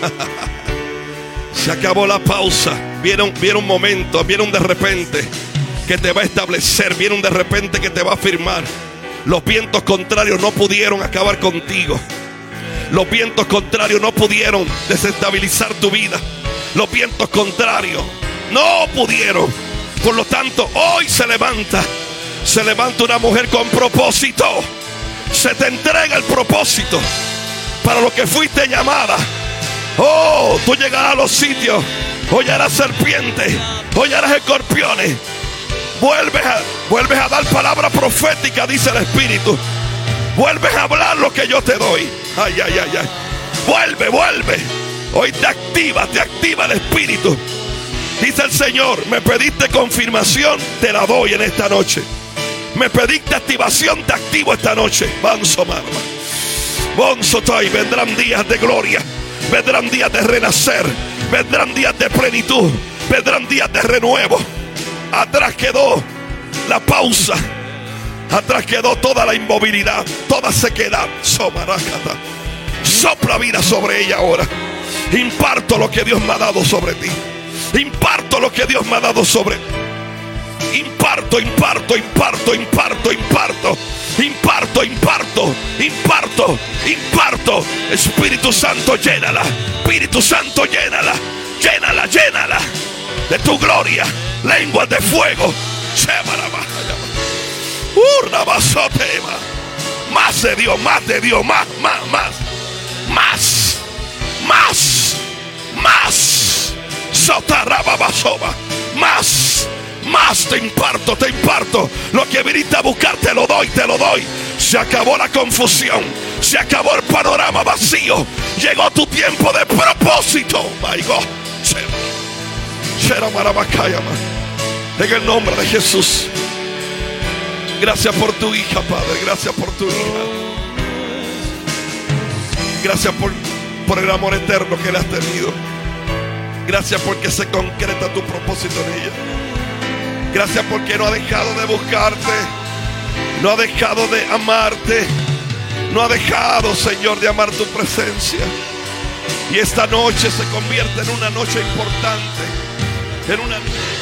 Se acabó la pausa. Viene un, viene un momento, viene un de repente que te va a establecer. Viene un de repente que te va a firmar. Los vientos contrarios no pudieron acabar contigo. Los vientos contrarios no pudieron desestabilizar tu vida. Los vientos contrarios no pudieron. Por lo tanto, hoy se levanta. Se levanta una mujer con propósito. Se te entrega el propósito para lo que fuiste llamada. Oh, tú llegarás a los sitios. Hollarás serpientes, hollarás escorpiones. Vuelves a, vuelves a dar palabra profética, dice el Espíritu. Vuelves a hablar lo que yo te doy. Ay, ay, ay, ay. Vuelve, vuelve. Hoy te activa, te activa el Espíritu. Dice el Señor, me pediste confirmación, te la doy en esta noche. Me pediste activación, te activo esta noche. Banso marma. Bonso tai, vendrán días de gloria. Vendrán días de renacer. Vendrán días de plenitud. Vendrán días de renuevo. Atrás quedó la pausa. Atrás quedó toda la inmovilidad, toda sequedad. Somarácata. Sopla vida sobre ella ahora. Imparto lo que Dios me ha dado sobre ti. Imparto lo que Dios me ha dado sobre ti. Imparto, imparto, imparto, imparto, imparto. Imparto, imparto, imparto, imparto. Espíritu Santo, llénala. Espíritu Santo, llénala. Llénala, llénala de tu gloria. Lenguas de fuego. Más de Dios, más de Dios, más, más, más. Más, más, más. Sotarrababasoba. Más. Más te imparto, te imparto. Lo que viniste a buscar te lo doy, te lo doy. Se acabó la confusión. Se acabó el panorama vacío. Llegó tu tiempo de propósito. My God. En el nombre de Jesús. Gracias por tu hija, Padre. Gracias por tu hija. Gracias por, por el amor eterno que le has tenido. Gracias porque se concreta tu propósito en ella. Gracias porque no ha dejado de buscarte. No ha dejado de amarte. No ha dejado, Señor, de amar tu presencia. Y esta noche se convierte en una noche importante. En una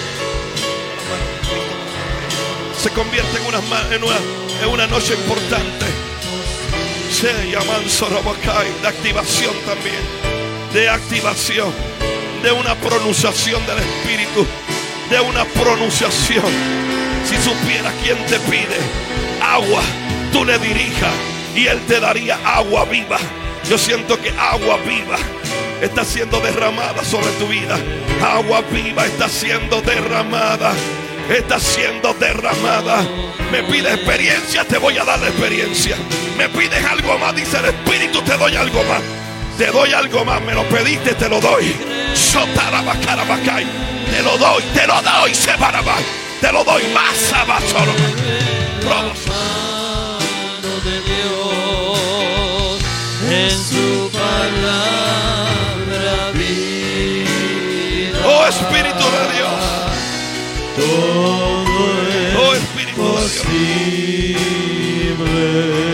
Se convierte en una, en una, en una noche importante. Se llaman Sorobacay, de activación también. De activación. De una pronunciación del Espíritu. De una pronunciación. Si supiera quién te pide agua, tú le dirijas y Él te daría agua viva. Yo siento que agua viva está siendo derramada sobre tu vida. Agua viva está siendo derramada. Está siendo derramada. Me pides experiencia, te voy a dar la experiencia. Me pides algo más, dice el Espíritu, te doy algo más. Te doy algo más, me lo pediste, te lo doy. Sotarabacarabakai. Te lo doy, te lo doy, Sebarabá. Te lo doy más, Abasoro. De Dios en su palabra vida. Oh Espíritu de Dios, todo es oh Espíritu posible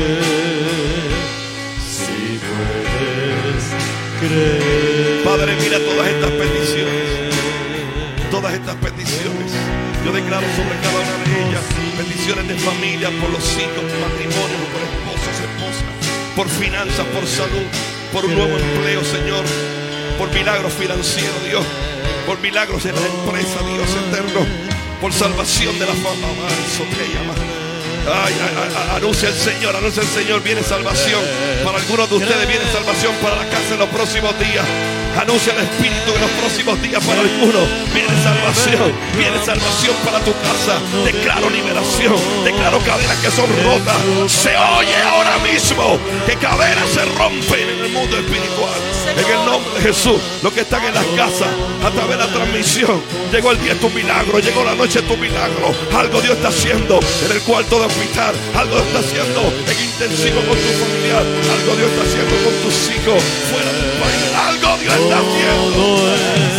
si puedes creer. Padre, mira todas estas peticiones, todas estas peticiones. Yo declaro sobre cada una de ellas peticiones de familia, por los hijos, por matrimonio, por esposos, esposas, por finanzas, por salud, por un nuevo empleo, Señor, por milagros financieros, Dios, por milagros en la empresa, Dios eterno, por salvación de la fama. Ay, ay, ay, anuncia el Señor, anuncia el Señor, viene salvación. Para algunos de ustedes viene salvación para la casa en los próximos días. Anuncia el Espíritu en los próximos días para algunos. Viene salvación, viene salvación para tu casa. Declaro liberación, declaro cadenas que son rotas. Se oye ahora mismo que cadenas se rompen en el mundo espiritual. En el nombre de Jesús, los que están en las casas, a través de la transmisión, llegó el día de tu milagro, llegó la noche de tu milagro. Algo Dios está haciendo en el cuarto de hospital, algo Dios está haciendo en intensivo con tu familiar, algo Dios está haciendo con tus hijos fuera del país, algo Dios está haciendo. Todo es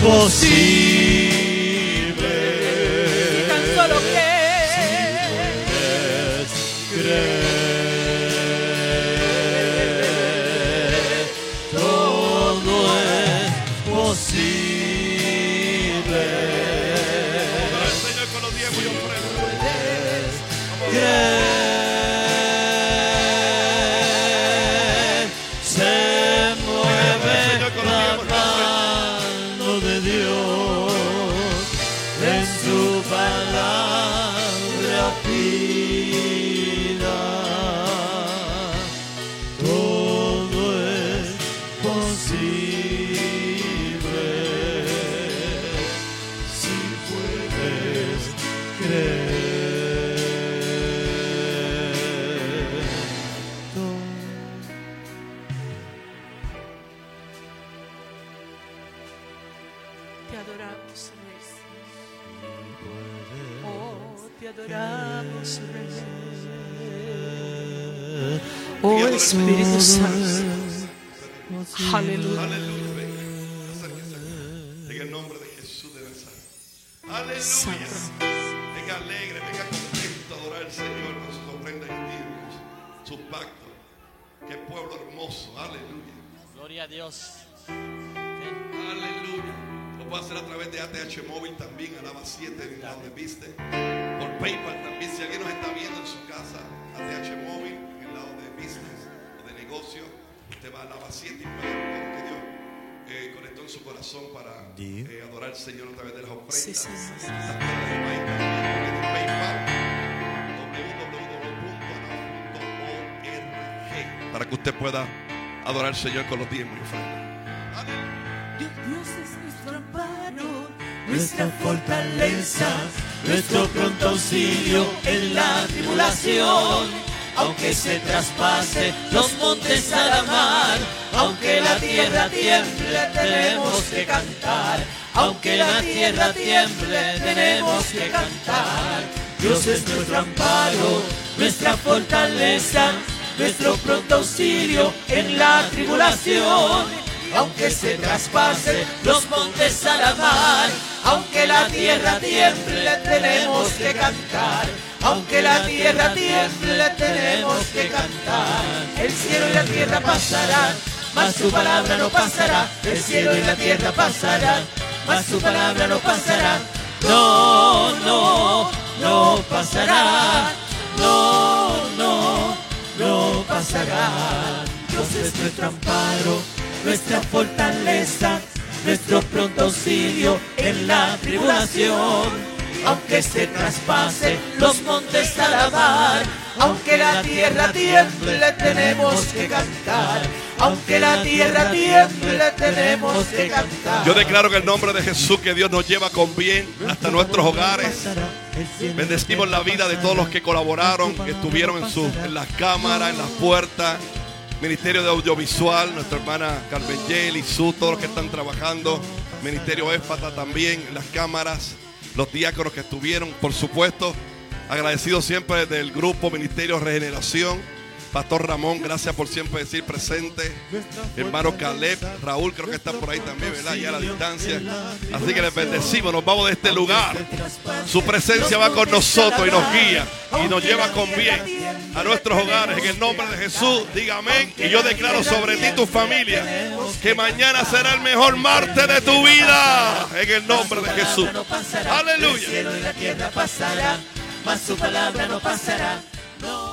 posible Si tan solo crees. creer. Todo es posible. Para el Señor con los diezmos y ofrendas. Creer, se mueve la mano de Dios en su palabra vida. Todo es posible si puedes creer. Te adoramos, Rey. Oh, te adoramos, Rey. Oh, Espíritu Santo. Aleluya. Aleluya, venga, acérquese acá. En el nombre de Jesús de Nazaret. Aleluya. Venga alegre, venga contento a adorar al Señor con sus ofrendas y diezmos, sus pactos. Qué pueblo hermoso. Aleluya. Gloria a Dios. Aleluya. Lo puede hacer a través de A T H Móvil también, a Lava siete, en donde viste. Por PayPal también. Si alguien nos está viendo en su casa, A T H Móvil, en el lado de business o de negocio, usted va a Lava siete y puede ver que Dios eh, conectó en su corazón para eh, adorar al Señor a través de las ofrendas. Sí, sí, sí, sí. Las puede ver también en PayPal, w w w punto anaf punto org, para que usted pueda adorar al Señor con los diezmos y ofrendas. Dios es nuestro amparo, nuestra fortaleza, nuestro pronto auxilio en la tribulación. Aunque se traspase los montes a la mar, aunque la tierra tiemble, tenemos que cantar. Aunque la tierra tiemble, tenemos que cantar. Dios es nuestro amparo, nuestra fortaleza, nuestro pronto auxilio en la tribulación. Aunque se traspasen los montes a la mar, aunque la tierra tiemble, tenemos que cantar. Aunque la tierra tiemble, tenemos que cantar. El cielo y la tierra pasarán, mas su palabra no pasará. El cielo y la tierra pasarán, mas su palabra no pasará. No, no, no pasará. No, no, no pasará. Dios es nuestro amparo, nuestra fortaleza, nuestro pronto auxilio en la tribulación. Aunque se traspasen los montes a la mar, aunque la tierra tiemble, tenemos que cantar. Aunque la tierra tiemble, tenemos que cantar. Yo declaro en el nombre de Jesús que Dios nos lleva con bien hasta nuestros hogares. Bendecimos la vida de todos los que colaboraron, que estuvieron en, su, en las cámaras, en las puertas. Ministerio de Audiovisual, nuestra hermana Carmen Yeli, Su, todos los que están trabajando. Ministerio Éfata también, en las cámaras. Los diáconos que estuvieron, por supuesto, agradecido siempre del grupo Ministerio Regeneración. Pastor Ramón, gracias por siempre decir presente. Hermano Caleb, Raúl, creo que está por ahí también, ¿verdad? Ya a la distancia. Así que les bendecimos, nos vamos de este lugar. Su presencia va con nosotros y nos guía y nos lleva con bien a nuestros hogares. En el nombre de Jesús, diga amén. Y yo declaro sobre ti y tu familia que mañana será el mejor martes de tu vida. En el nombre de Jesús. Aleluya. El cielo y la tierra pasarán, mas su palabra no pasará. No.